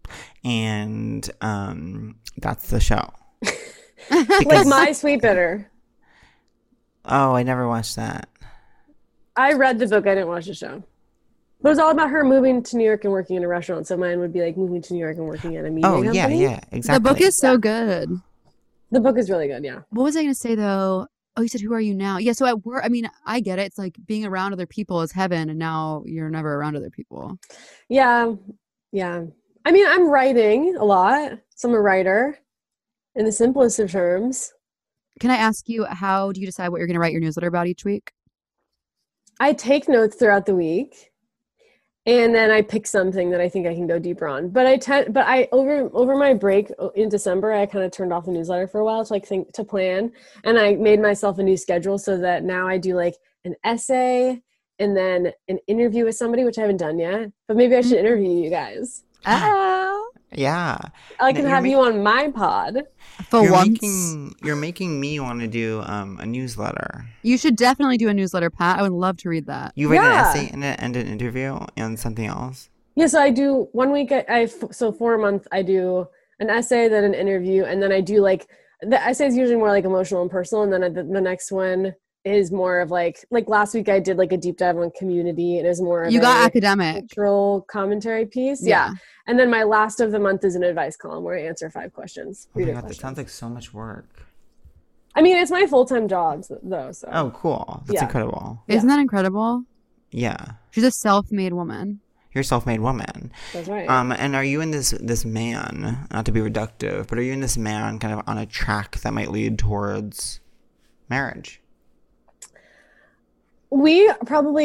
and that's the show. Like My Sweet Bitter. Oh, I never watched that. I read the book. I didn't watch the show. But it was all about her moving to New York and working in a restaurant. So mine would be like moving to New York and working at a media company. Yeah, exactly. The book is so good. The book is really good, yeah. What was I going to say, though? Oh, you said, who are you now? Yeah, so at work, I get it. It's like being around other people is heaven, and now you're never around other people. Yeah. I'm writing a lot. So I'm a writer in the simplest of terms. Can I ask you, how do you decide what you're going to write your newsletter about each week? I take notes throughout the week. And then I pick something that I think I can go deeper on. But I over my break in December, I kind of turned off the newsletter for a while to plan. And I made myself a new schedule so that now I do like an essay and then an interview with somebody, which I haven't done yet. But maybe I should interview you guys. Oh. Yeah. I can have you on my pod. You're making me want to do a newsletter. You should definitely do a newsletter, Pat. I would love to read that. You write an essay and an interview and something else? Yeah, so I do 1 week. So for a month, I do an essay, then an interview, and then I do like the essay is usually more like emotional and personal, and then the next one is more of like last week I did like a deep dive on community. It is more of academic cultural commentary piece. Yeah. And then my last of the month is an advice column where I answer 5 questions. Oh my God, that sounds like so much work. I mean, it's my full-time job though. So. Oh, cool. That's incredible. Isn't that incredible? Yeah. She's a self-made woman. You're a self-made woman. That's right. And are you in this man, not to be reductive, but are you in this man kind of on a track that might lead towards marriage? We're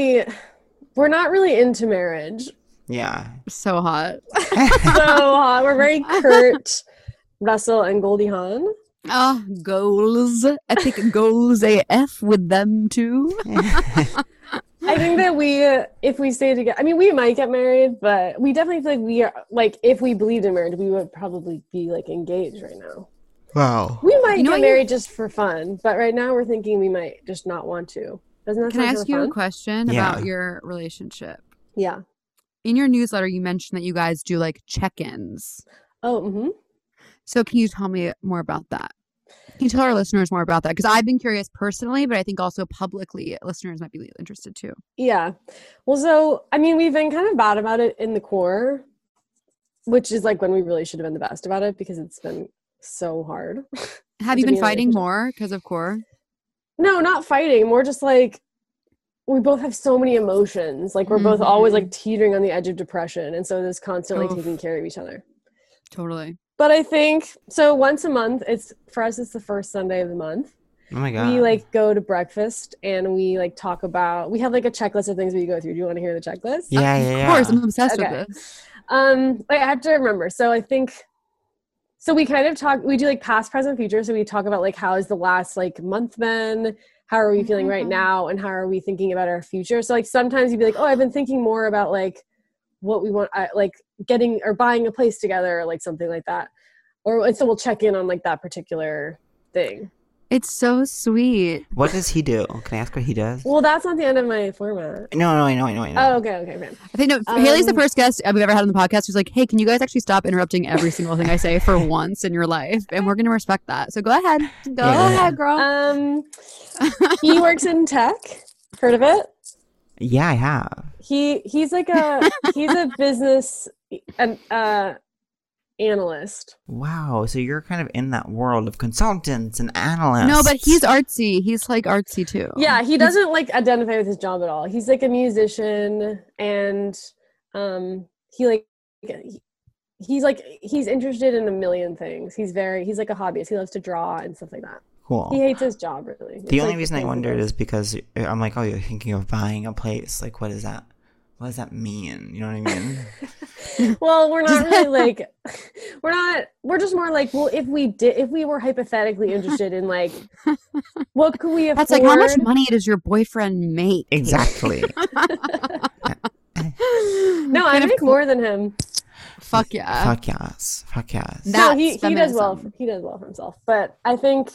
not really into marriage. Yeah. So hot. So hot. We're very Kurt Russell and Goldie Hawn. Oh, goals. Epic goals AF with them too. I think that if we stay together, I mean, we might get married, but we definitely feel like we are, like, if we believed in marriage, we would probably be, like, engaged right now. Wow. We might get married just for fun, but right now we're thinking we might just not want to. Doesn't that Can I sound ask you fun? a question about your relationship? Yeah. In your newsletter, you mentioned that you guys do, like, check-ins. Oh, mm-hmm. So can you tell me more about that? Can you tell our listeners more about that? Because I've been curious personally, but I think also publicly, listeners might be interested too. Yeah. Well, so, I mean, we've been kind of bad about it in the core, which is like when we really should have been the best about it because it's been so hard. Have you been fighting more because of core? No, not fighting. More just like, we both have so many emotions. Like, we're both always like teetering on the edge of depression. And so there's constantly taking care of each other. Totally. But I think, so once a month, for us, it's the first Sunday of the month. Oh my God. We like go to breakfast and we like talk about, we have like a checklist of things we go through. Do you want to hear the checklist? Yeah. Of course, I'm obsessed with this. I have to remember. So I think, so we kind of we do like past, present, future. So we talk about like, how is the last like month been? How are we feeling right now? And how are we thinking about our future? So like sometimes you'd be like, oh, I've been thinking more about like what we want, like getting or buying a place together or like something like that. And so we'll check in on like that particular thing. It's so sweet. What does he do? Can I ask what he does? Well, that's not the end of my format. No, I know. Oh, okay. I think Haley's the first guest we've ever had on the podcast who's like, hey, can you guys actually stop interrupting every single thing I say for once in your life? And we're going to respect that. So go ahead. Go ahead, girl. He works in tech. Heard of it? Yeah, I have. He's like he's a business analyst. Wow, so you're kind of in that world of consultants and analysts. No, but he's artsy. He's like artsy too. Yeah, he doesn't like identify with his job at all. He's like a musician, and he's interested in a million things. He's like a hobbyist. He loves to draw and stuff like that. Cool. He hates his job really. The only reason I wondered is because I'm like, oh, you're thinking of buying a place. Like, what is that? What does that mean? You know what I mean? Well, we're not really like, we're just more like, well, if we were hypothetically interested in like, what could we afford? That's like, how much money does your boyfriend make? Exactly. No, I make more than him. Fuck yeah. Fuck yes. No, he does well. He does well for himself. But I think,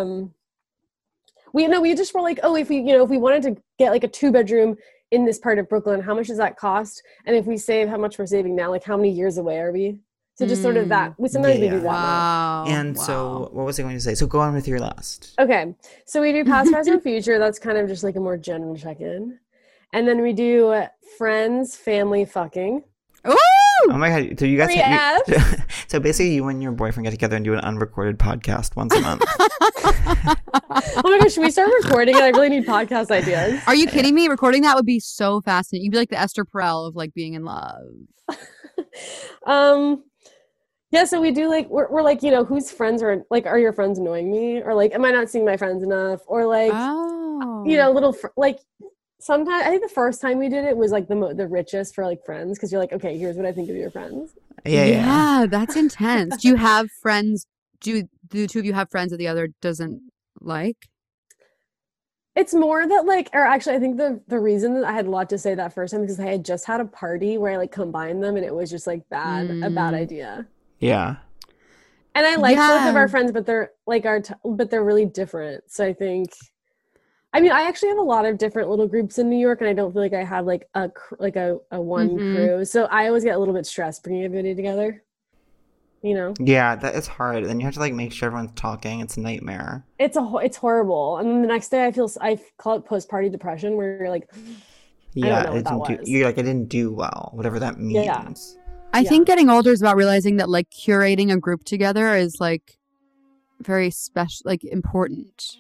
we just were like, oh, if we wanted to get like a 2-bedroom in this part of Brooklyn, how much does that cost? And if we save how much we're saving now, like how many years away are we? So just sort of that. We do that. Wow. So what was I going to say? So go on with your list. Okay. So we do past, present, future. That's kind of just like a more general check-in. And then we do friends, family, fucking. Ooh! Oh my God. So you guys so basically you and your boyfriend get together and do an unrecorded podcast once a month. Oh my gosh, should we start recording? I really need podcast ideas. Are you kidding me? Recording that would be so fascinating. You'd be like the Esther Perel of like being in love. Yeah, so we do like we're like, whose friends are like, are your friends annoying me? Or like, am I not seeing my friends enough? Or like, little like sometimes I think the first time we did it was like the richest for like friends, because you're like, okay, here's what I think of your friends. Yeah, that's intense. Do you have friends? Do the two of you have friends that the other doesn't like? It's more that like, or actually, I think the reason that I had a lot to say that first time is because I had just had a party where I like combined them, and it was just like a bad idea. Yeah. And I like both of our friends, but they're like but they're really different. So I think, I mean, I actually have a lot of different little groups in New York, and I don't feel like I have like a one crew. So I always get a little bit stressed bringing everybody together. You know? Yeah, that is hard. Then you have to like make sure everyone's talking. It's a nightmare. It's horrible. And then the next day I call it post-party depression, where you're like, yeah, I don't know what that was. You're like, I didn't do well, whatever that means. Yeah. I think getting older is about realizing that like curating a group together is like very special, like important.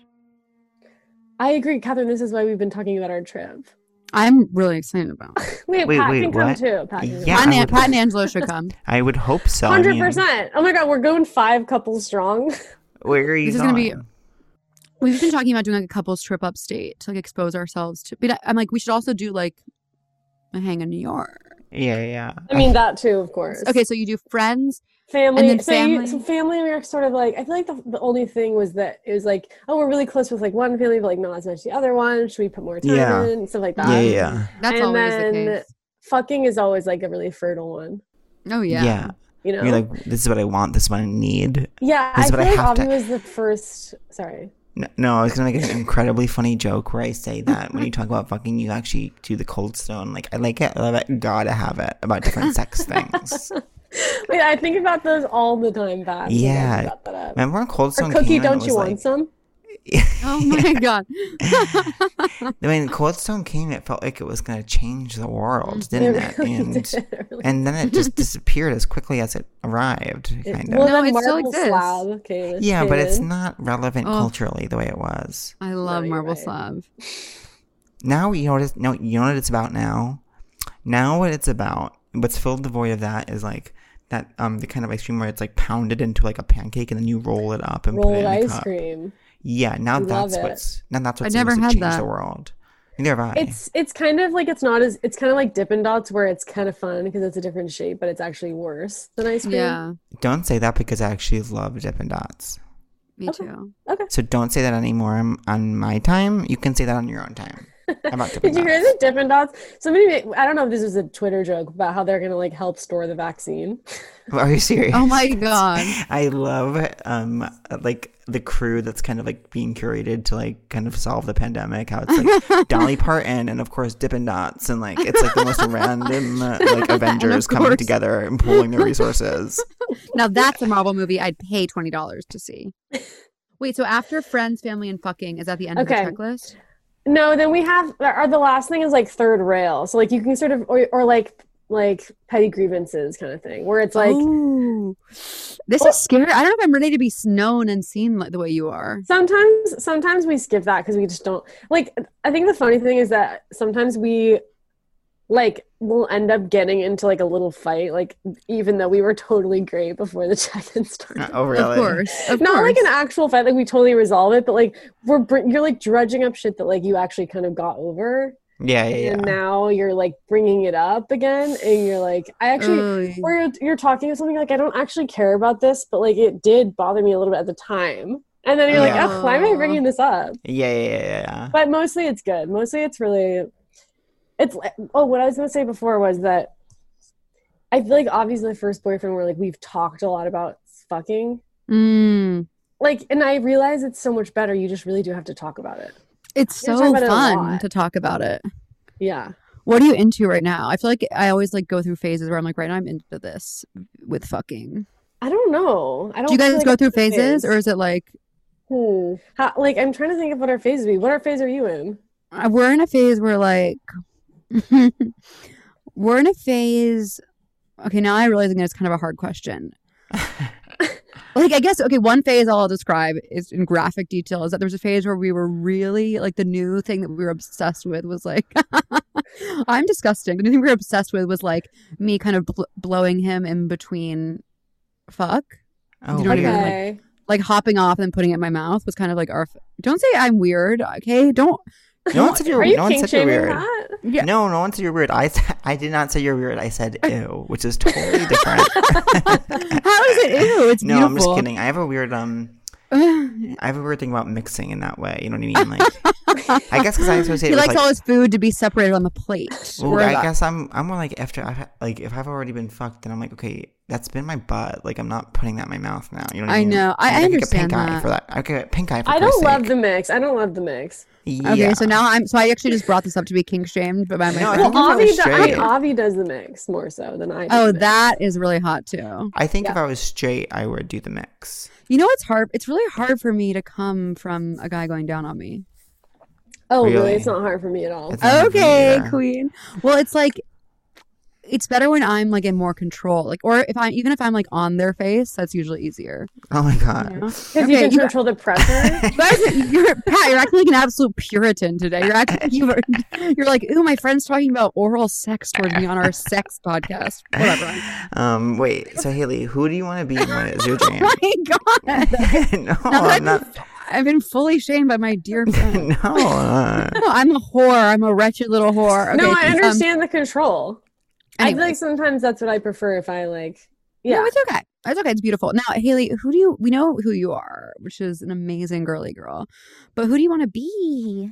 I agree, Catherine. This is why we've been talking about our trip. I'm really excited about it. Pat can come too. Pat and Angelo should come. I would hope so. 100%. Oh my God, we're going 5 couples strong. Where are you going? We've been talking about doing like a couples trip upstate to like expose ourselves to. But I'm like, we should also do like a hang in New York. Yeah. I mean that too, of course. Okay, so you do friends. Family, and then family. So family, we were sort of like, I feel like the only thing was that it was like, oh, we're really close with like one family, but like not as much as the other one. Should we put more time in and stuff like that? Yeah. That's always the case. Fucking is always like a really fertile one. Oh yeah. Yeah. You know, you're like, this is what I want. This is what I need. Yeah, I feel like Avi was the first. Sorry. No, I was gonna make an incredibly funny joke where I say that when you talk about fucking, you actually do the Cold Stone. Like, I like it, I love it, gotta have it about different sex things. Wait, I think about those all the time, Pat. Yeah. Remember when Cold Stone cookie, came? Don't you want some? Oh my God. When Cold Stone came, it felt like it was going to change the world, didn't it? Really and then it just disappeared as quickly as it arrived, kind of. Well, no, it Marble still exists. Slab came but in. it's not relevant culturally the way it was. I love Marble Slab. Now, you know what it's about now? Now what it's about, what's filled the void of that is like that the kind of ice cream where it's like pounded into like a pancake and then you roll it up and put it in a cup. Ice cream. Yeah, now that's what's I never had changed that. The world. Neither have I. It's kind of like it's kind of like Dippin' Dots, where it's kind of fun because it's a different shape, but it's actually worse than ice cream. Yeah. Don't say that because I actually love Dippin' Dots. Me too. Okay. So don't say that anymore on my time. You can say that on your own time. About Dippin' Did you hear the Dippin' Dots? I don't know if this was a Twitter joke about how they're gonna like help store the vaccine. Are you serious? Oh my God. I love like the crew that's kind of like being curated to like kind of solve the pandemic. How it's like Dolly Parton and of course Dippin' Dots, and like it's like the most random like Avengers coming together and pooling their resources. Now that's a Marvel movie I'd pay $20 to see. Wait, so after friends, family, and fucking, is that the end of the checklist? No, then we have the last thing is like third rail. So like you can sort of or like petty grievances kind of thing, where it's like, ooh, this is scary. I don't know if I'm ready to be known and seen like the way you are. Sometimes we skip that because we just don't like. I think the funny thing is that sometimes we like we'll end up getting into like a little fight, like even though we were totally great before the check-in started. Oh really? Of course. Not like an actual fight, like we totally resolve it, but like you're like drudging up shit that like you actually kind of got over. Yeah. And now you're like bringing it up again, and you're like, I actually, or you're talking to something like, I don't actually care about this, but like it did bother me a little bit at the time, and then you're like, oh, why am I bringing this up? Yeah. But mostly it's good. Mostly it's really, it's what I was gonna say before was that I feel like obviously the first boyfriend where like we've talked a lot about fucking, like, and I realize it's so much better. You just really do have to talk about it. It's so fun to talk about it. Yeah. What are you into right now? I feel like I always like go through phases where I'm like, right now I'm into this with fucking. I don't know. Do you guys go through phases, or is it like? Like I'm trying to think of what our phase would be. What phase are you in? We're in a phase where like, we're in a phase. Okay, now I realize it's kind of a hard question. Like, I guess, okay, one phase I'll describe is in graphic detail is that there was a phase where we were really, like, the new thing that we were obsessed with was, like, I'm disgusting. The new thing we were obsessed with was, like, me kind of blowing him in between fuck. Oh, you know what I mean? Like, hopping off and putting it in my mouth was kind of like our... Don't say I'm weird, okay? Don't No one said you're. Are you no one kink said you're shaming weird. that? Yeah. No one said you're weird. I did not say you're weird. I said ew, which is totally different. How is it ew? It's No, beautiful. I'm just kidding. I have a weird thing about mixing in that way. You know what I mean? Like, I guess because I associate. He with, likes like, all his food to be separated on the plate. well, I guess I'm more like after if I've already been fucked, then I'm like, okay, that's been my butt. Like, I'm not putting that in my mouth now. You know what I mean? know. I understand pink eye that. for that. Okay, pink eye for I don't Christ's love sake. the mix. I don't love the mix. Yeah. Okay, so now I actually just brought this up to be kink shamed, but by my No, I friend. think if I was Avi straight- does the mix more so than I do. Oh, the mix. that is really hot too. I think if Yeah. I was straight, I would do the mix. You know what's hard? It's really hard for me to come from a guy going down on me. Oh, Really? really? It's not hard for me at all. It's not hard for me Okay, either. queen. Well, it's like it's better when I'm like in more control. Like, or if I'm like on their face, that's usually easier. Oh my god. You know? Because you Okay, can control the pressure. Pat, you're acting like an absolute Puritan today. You're acting you're like, ooh, my friend's talking about oral sex towards me on our sex podcast. Whatever. Wait. So Haley, who do you want to be? And what is your dream? Oh my god. No, Now that I'm not. I've been fully shamed by my dear friend. No. No, I'm a whore. I'm a wretched little whore. No, Okay, I understand the control. I feel anyway. like sometimes that's what I prefer if I like. Yeah. No, it's okay. It's okay. It's beautiful. Now, Haley, we know who you are, which is an amazing girly girl. But who do you want to be?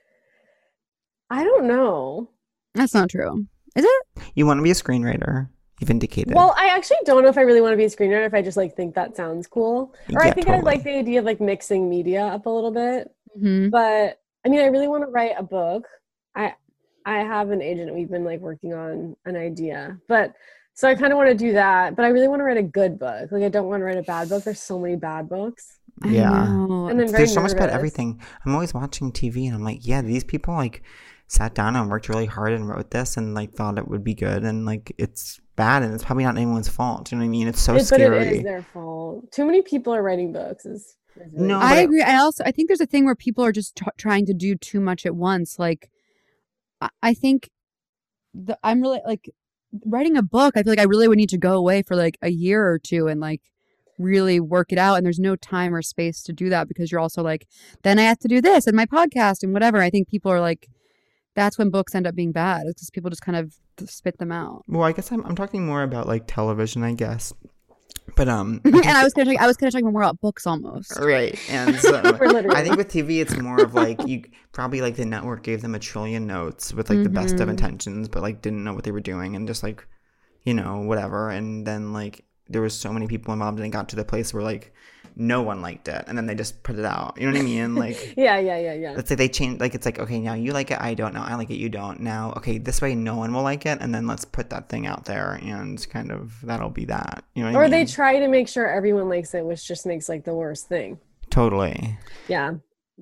I don't know. That's not true. Is it? You want to be a screenwriter? You've indicated. Well, I actually don't know if I really want to be a screenwriter. If I just like think that sounds cool, or I Yeah, think I totally. like the idea of like mixing media up a little bit. Mm-hmm. But I mean, I really want to write a book. I have an agent. We've been like working on an idea, but so I kind of want to do that. But I really want to write a good book. Like I don't want to write a bad book. There's so many bad books, Yeah. and I'm very There's so much about nervous. everything. I'm always watching TV and I'm like, yeah, these people like sat down and worked really hard and wrote this and like thought it would be good and like it's bad and it's probably not anyone's fault. Do you know what I mean? It's so But scary. it is their fault. Too many people are writing books. Is really No, I but agree. I think there's a thing where people are just trying to do too much at once. Like, I think I'm really like writing a book. I feel like I really would need to go away for like a year or two and like really work it out. And there's no time or space to do that because you're also like, then I have to do this and my podcast and whatever. I think people are like, that's when books end up being bad. It's because people just kind of spit them out. well, I guess I'm talking more about like television, I guess. But And I was gonna talk more about books almost. right. And so We're literally- I think with TV it's more of like you probably like the network gave them a trillion notes with like the best of intentions, but like didn't know what they were doing and just like, you know, whatever. And then like there was so many people involved and it got to the place where like no one liked it and then they just put it out. You know what I mean? Like Yeah. let's say they change, like it's like, okay, now you like it, I don't know, I like it, you don't. Now, okay, this way no one will like it, and then let's put that thing out there and kind of that'll be that. You know what I Or mean? they try to make sure everyone likes it, which just makes like the worst thing. Totally. Yeah.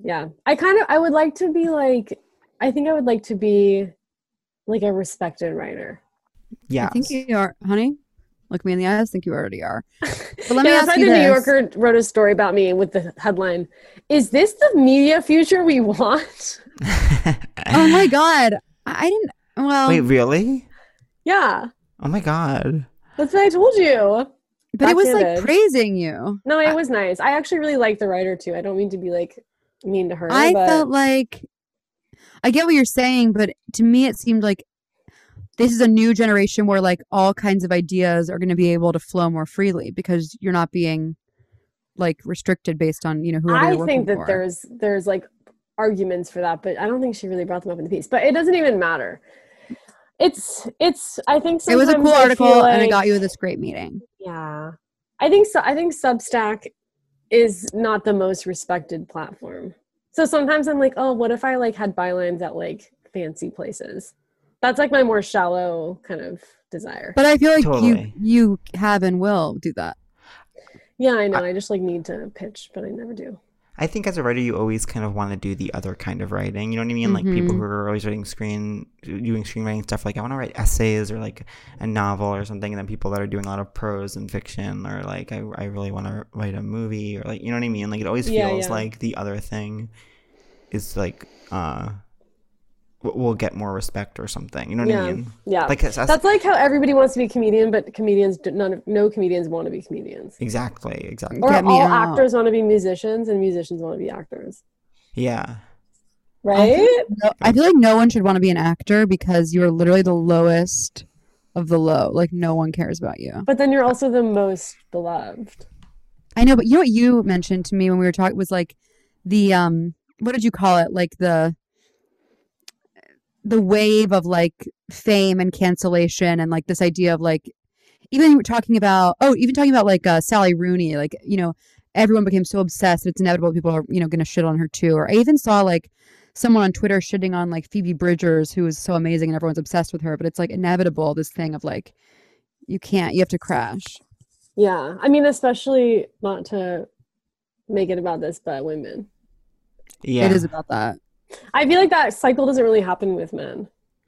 I would like to be like, I think I would like to be like a respected writer. Yeah. I think you are, honey. Look me in the eyes. I think you already are. But let me Yeah, ask that's you why the New this. Yorker wrote a story about me with the headline, "Is this the media future we want?" Oh my god, I didn't. Well, Wait, really? Yeah, Oh my god. that's what I told you. but it was like backhanded. praising you. No, it was nice. I actually really like the writer too. I don't mean to be like mean to her. I but felt like I get what you're saying, but to me it seemed like this is a new generation where like all kinds of ideas are going to be able to flow more freely because you're not being like restricted based on, you know, whoever I you're working think that for. there's like arguments for that, but I don't think she really brought them up in the piece. But it doesn't even matter. It's. I think It was a sometimes cool I article feel and it like- got you this great meeting. Yeah, I think so. I think Substack is not the most respected platform. So sometimes I'm like, oh, what if I like had bylines at like fancy places? That's like my more shallow kind of desire. But I feel like Totally. you have and will do that. Yeah, I know. I just like need to pitch, but I never do. I think as a writer, you always kind of want to do the other kind of writing. You know what I mean? Like people who are always doing screenwriting stuff. Like I want to write essays or like a novel or something. And then people that are doing a lot of prose and fiction, or like I really want to write a movie, or like, you know what I mean? Like it always Yeah, feels yeah. like the other thing is like will get more respect or something. You know what I mean? Yeah. Like That's like how everybody wants to be a comedian, but no comedians want to be comedians. exactly. Or Get me all out. actors want to be musicians, and musicians want to be actors. Yeah. Right? I feel like no one should want to be an actor because you're literally the lowest of the low. Like no one cares about you. But then you're also the most beloved. I know, but you know what you mentioned to me when we were talking was like the what did you call it? Like the wave of like fame and cancellation and like this idea of like even talking about like Sally Rooney, like, you know, everyone became so obsessed that it's inevitable people are, you know, gonna shit on her too. Or I even saw like someone on Twitter shitting on like Phoebe Bridgers, who is so amazing and everyone's obsessed with her, but it's like inevitable, this thing of like you have to crash. Yeah. I mean, especially not to make it about this, but women. Yeah. It is about that. I feel like that cycle doesn't really happen with men.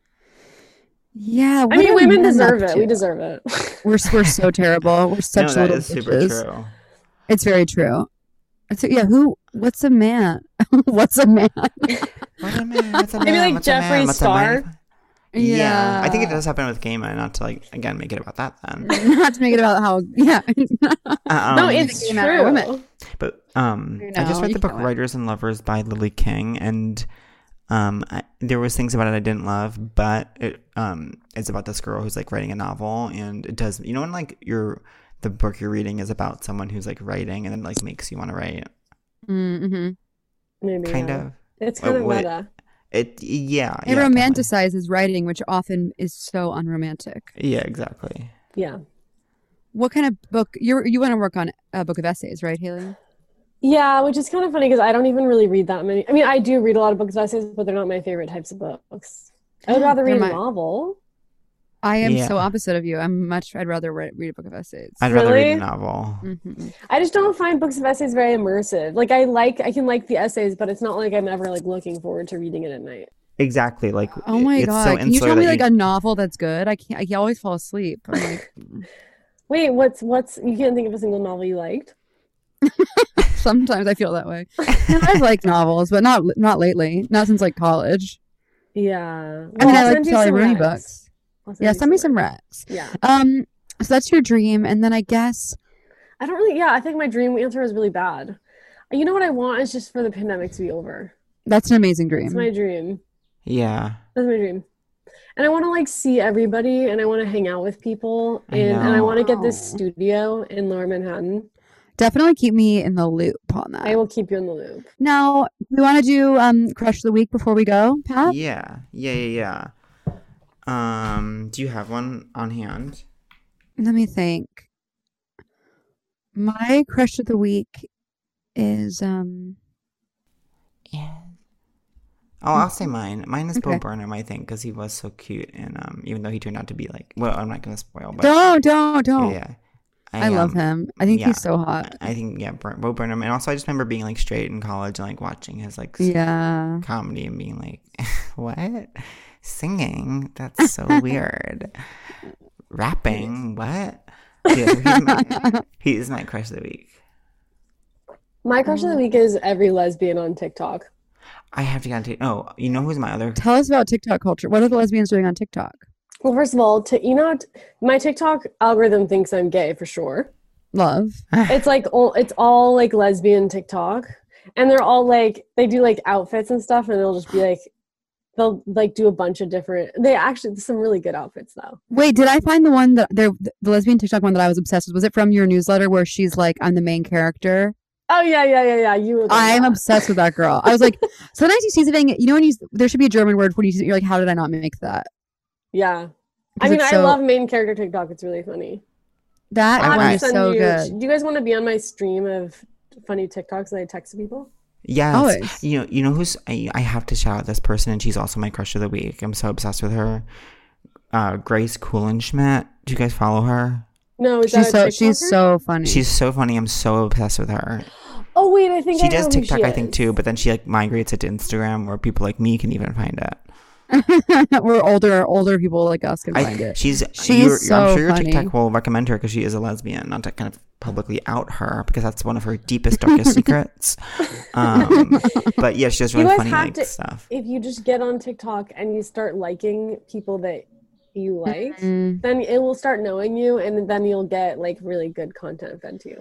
Yeah. I mean, women deserve it. We deserve it. We're so terrible. We're such little bitches. Super true. It's very true. So, yeah, what's a man? What's a man? What's a man? What's a man? Maybe like What's a man? Jeffree What's a Star. man? Yeah. I think it does happen with gay men, not to like, again, make it about that then. Not to make it about how, yeah. No, it's true. Women. But I just read the book Writers and Lovers by Lily King, and there was things about it I didn't love, but it's about this girl who's like writing a novel, and it does, you know, when like the book you're reading is about someone who's like writing and then like makes you want to write. Mm-hmm. Maybe kind of. It's kind of meta. It romanticizes writing, which often is so unromantic. Yeah, exactly. Yeah. What kind of book you want to work on? A book of essays, right, Haley? Yeah, which is kind of funny because I don't even really read that many. I mean, I do read a lot of books of essays, but they're not my favorite types of books. I would rather read a novel. I am so opposite of you. I'd rather read a book of essays. I'd rather read a novel. Mm-hmm. I just don't find books of essays very immersive. Like I can like the essays, but it's not like I'm ever like looking forward to reading it at night. Exactly. Like, oh my God. So can you tell me like a novel that's good? I always fall asleep. I'm like, wait, what's you can't think of a single novel you liked? Sometimes I feel that way. I like novels, but not lately. Not since like college. Yeah. I mean, I like Sally Rooney books. Yeah, send me some recs. Yeah. So that's your dream, and then I guess I don't really. Yeah, I think my dream answer is really bad. You know what I want is just for the pandemic to be over. That's an amazing dream. That's my dream. Yeah. That's my dream. And I want to like see everybody, and I want to hang out with people, and I want to get this studio in Lower Manhattan. Definitely keep me in the loop on that. I will keep you in the loop. Now, we want to do Crush of the Week before we go, Pat? Yeah. Do you have one on hand? Let me think. My Crush of the Week is I'll say mine. Mine is Bo Burnham, I think, because he was so cute, and even though he turned out to be like, well, I'm not gonna spoil, but don't. Yeah. I love him. I think he's so hot. I think Bo Burnham, and also I just remember being like straight in college and like watching his like comedy and being like, what? Singing? That's so weird. Rapping? What? Yeah, he's my crush of the week. My crush of the week is every lesbian on TikTok. I have to get on TikTok. Oh, you know who's my other? Tell us about TikTok culture. What are the lesbians doing on TikTok? Well, first of all, my TikTok algorithm thinks I'm gay for sure. Love. It's all like lesbian TikTok, and they're all like they do like outfits and stuff, and they'll just be like they'll like do a bunch of different. They actually some really good outfits though. Wait, did I find the one that the lesbian TikTok one that I was obsessed with? Was it from your newsletter where she's like, I'm the main character? Oh yeah. I'm obsessed with that girl. I was like, sometimes you see something, you know, when there should be a German word when you're like, how did I not make that? Yeah. I mean, I love main character TikTok. It's really funny. That one is so good. Do you guys want to be on my stream of funny TikToks that I text to people? Yes. Always. You know who's I have to shout out this person, and she's also my crush of the week. I'm so obsessed with her. Grace Kulenschmidt. Do you guys follow her? No, she's so funny. She's so funny. I'm so obsessed with her. Oh wait, I think she does TikTok, I think too, but then she like migrates it to Instagram where people like me can even find it. We're older people like us can find it. She's so I'm sure your funny. TikTok will recommend her because she is a lesbian, not to kind of publicly out her because that's one of her deepest, darkest secrets. But yeah, she does really funny stuff. If you just get on TikTok and you start liking people that you like, then it will start knowing you, and then you'll get like really good content fed to you.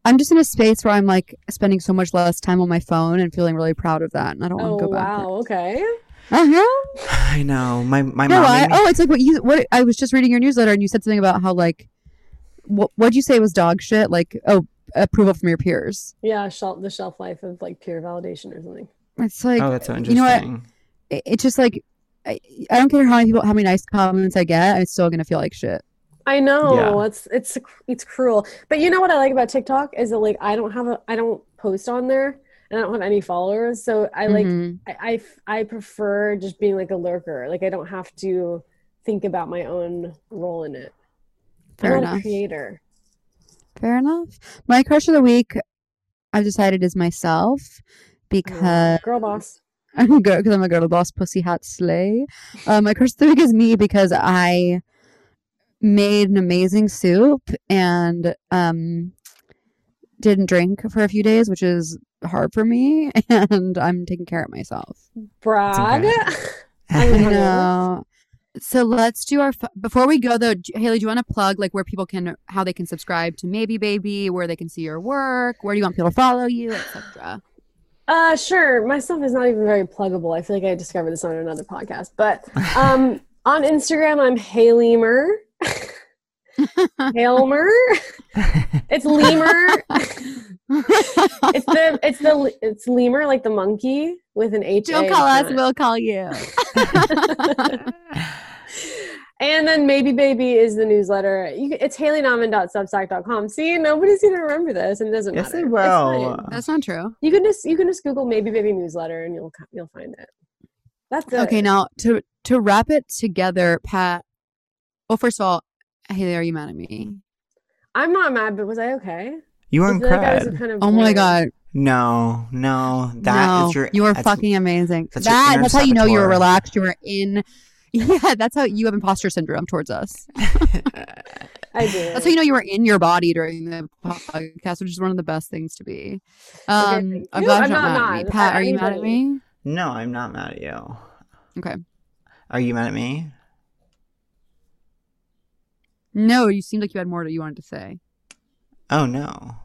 I'm just in a space where I'm like spending so much less time on my phone and feeling really proud of that. And I don't want to go back. Wow. Okay. I know. My mom. It's like what I was just reading your newsletter and you said something about how like what'd you say was dog shit? Like, approval from your peers. Yeah, the shelf life of like peer validation or something. It's like, oh, that's so interesting. You know what? It's just like I don't care how many nice comments I get, I'm still gonna feel like shit. I know. Yeah. It's cruel. But you know what I like about TikTok is that like I don't post on there and I don't have any followers. So I like I prefer just being like a lurker. Like I don't have to think about my own role in it. Fair enough. I'm not a creator. Fair enough. My crush of the week I've decided is myself because girl boss. I'm a girl boss, pussy hat slay. My crush of the week is me because I made an amazing soup and didn't drink for a few days, which is hard for me, and I'm taking care of myself. Brag. I know. So let's do before we go though, Haley, do you want to plug like where people how they can subscribe to Maybe Baby, where they can see your work, where do you want people to follow you, etc.? Sure. My stuff is not even very pluggable. I feel like I discovered this on another podcast, but on Instagram I'm Haleymer. Hailmer. It's lemur. it's lemur, like the monkey with an H. Don't call us, we'll call you. And then Maybe Baby is the newsletter. It's HaleyNauman.substack.com. See, nobody's gonna remember this, and it doesn't matter. Yes, they will. That's not true. You can just Google Maybe Baby newsletter, and you'll find it. That's it. Okay, now to wrap it together, Pat. Well, first of all, Haley, are you mad at me? I'm not mad, but was I okay? You were incredible. Like kind of oh my god. No. You were fucking amazing. That's how you know you were relaxed. You were in. Yeah, that's how you have imposter syndrome towards us. I do. That's how you know you were in your body during the podcast, which is one of the best things to be. I'm glad you're not mad at me. Pat, are you mad at me? No, I'm not mad at you. Okay. Are you mad at me? No, you seemed like you had more that you wanted to say. Oh, no.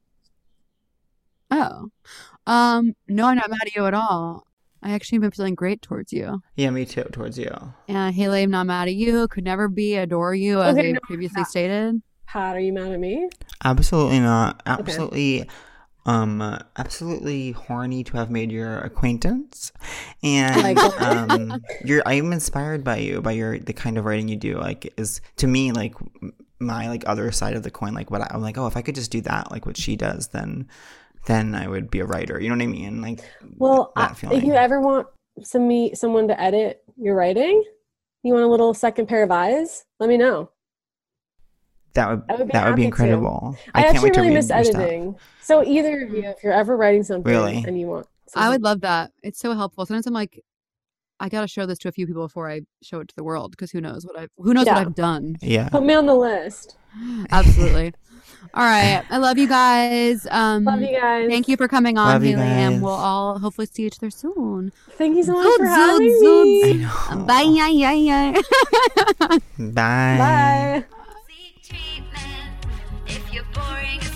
Oh. No, I'm not mad at you at all. I actually have been feeling great towards you. Yeah, me too, towards you. And Haley, I'm not mad at you. Could never be, adore you, as I previously stated. Pat, are you mad at me? Absolutely not. Absolutely. Okay. Absolutely horny to have made your acquaintance. And I'm inspired by you, by the kind of writing you do. Like, is to me like my like other side of the coin. Like I'm like, oh, if I could just do that, like what she does, then I would be a writer. You know what I mean? Like, well, if you ever want someone to edit your writing, you want a little second pair of eyes, let me know. That would be incredible. I actually really miss editing. So either of you, if you're ever writing something and you want something. I would love that. It's so helpful. Sometimes I'm like, I gotta show this to a few people before I show it to the world, because who knows what I've done. Yeah. Put me on the list. Absolutely. All right. I love you guys. Love you guys. Thank you for coming on, Haley, and we'll all hopefully see each other soon. Thank you so much for having me. Bye. Bye. Bye. Seek treatment if you're boring.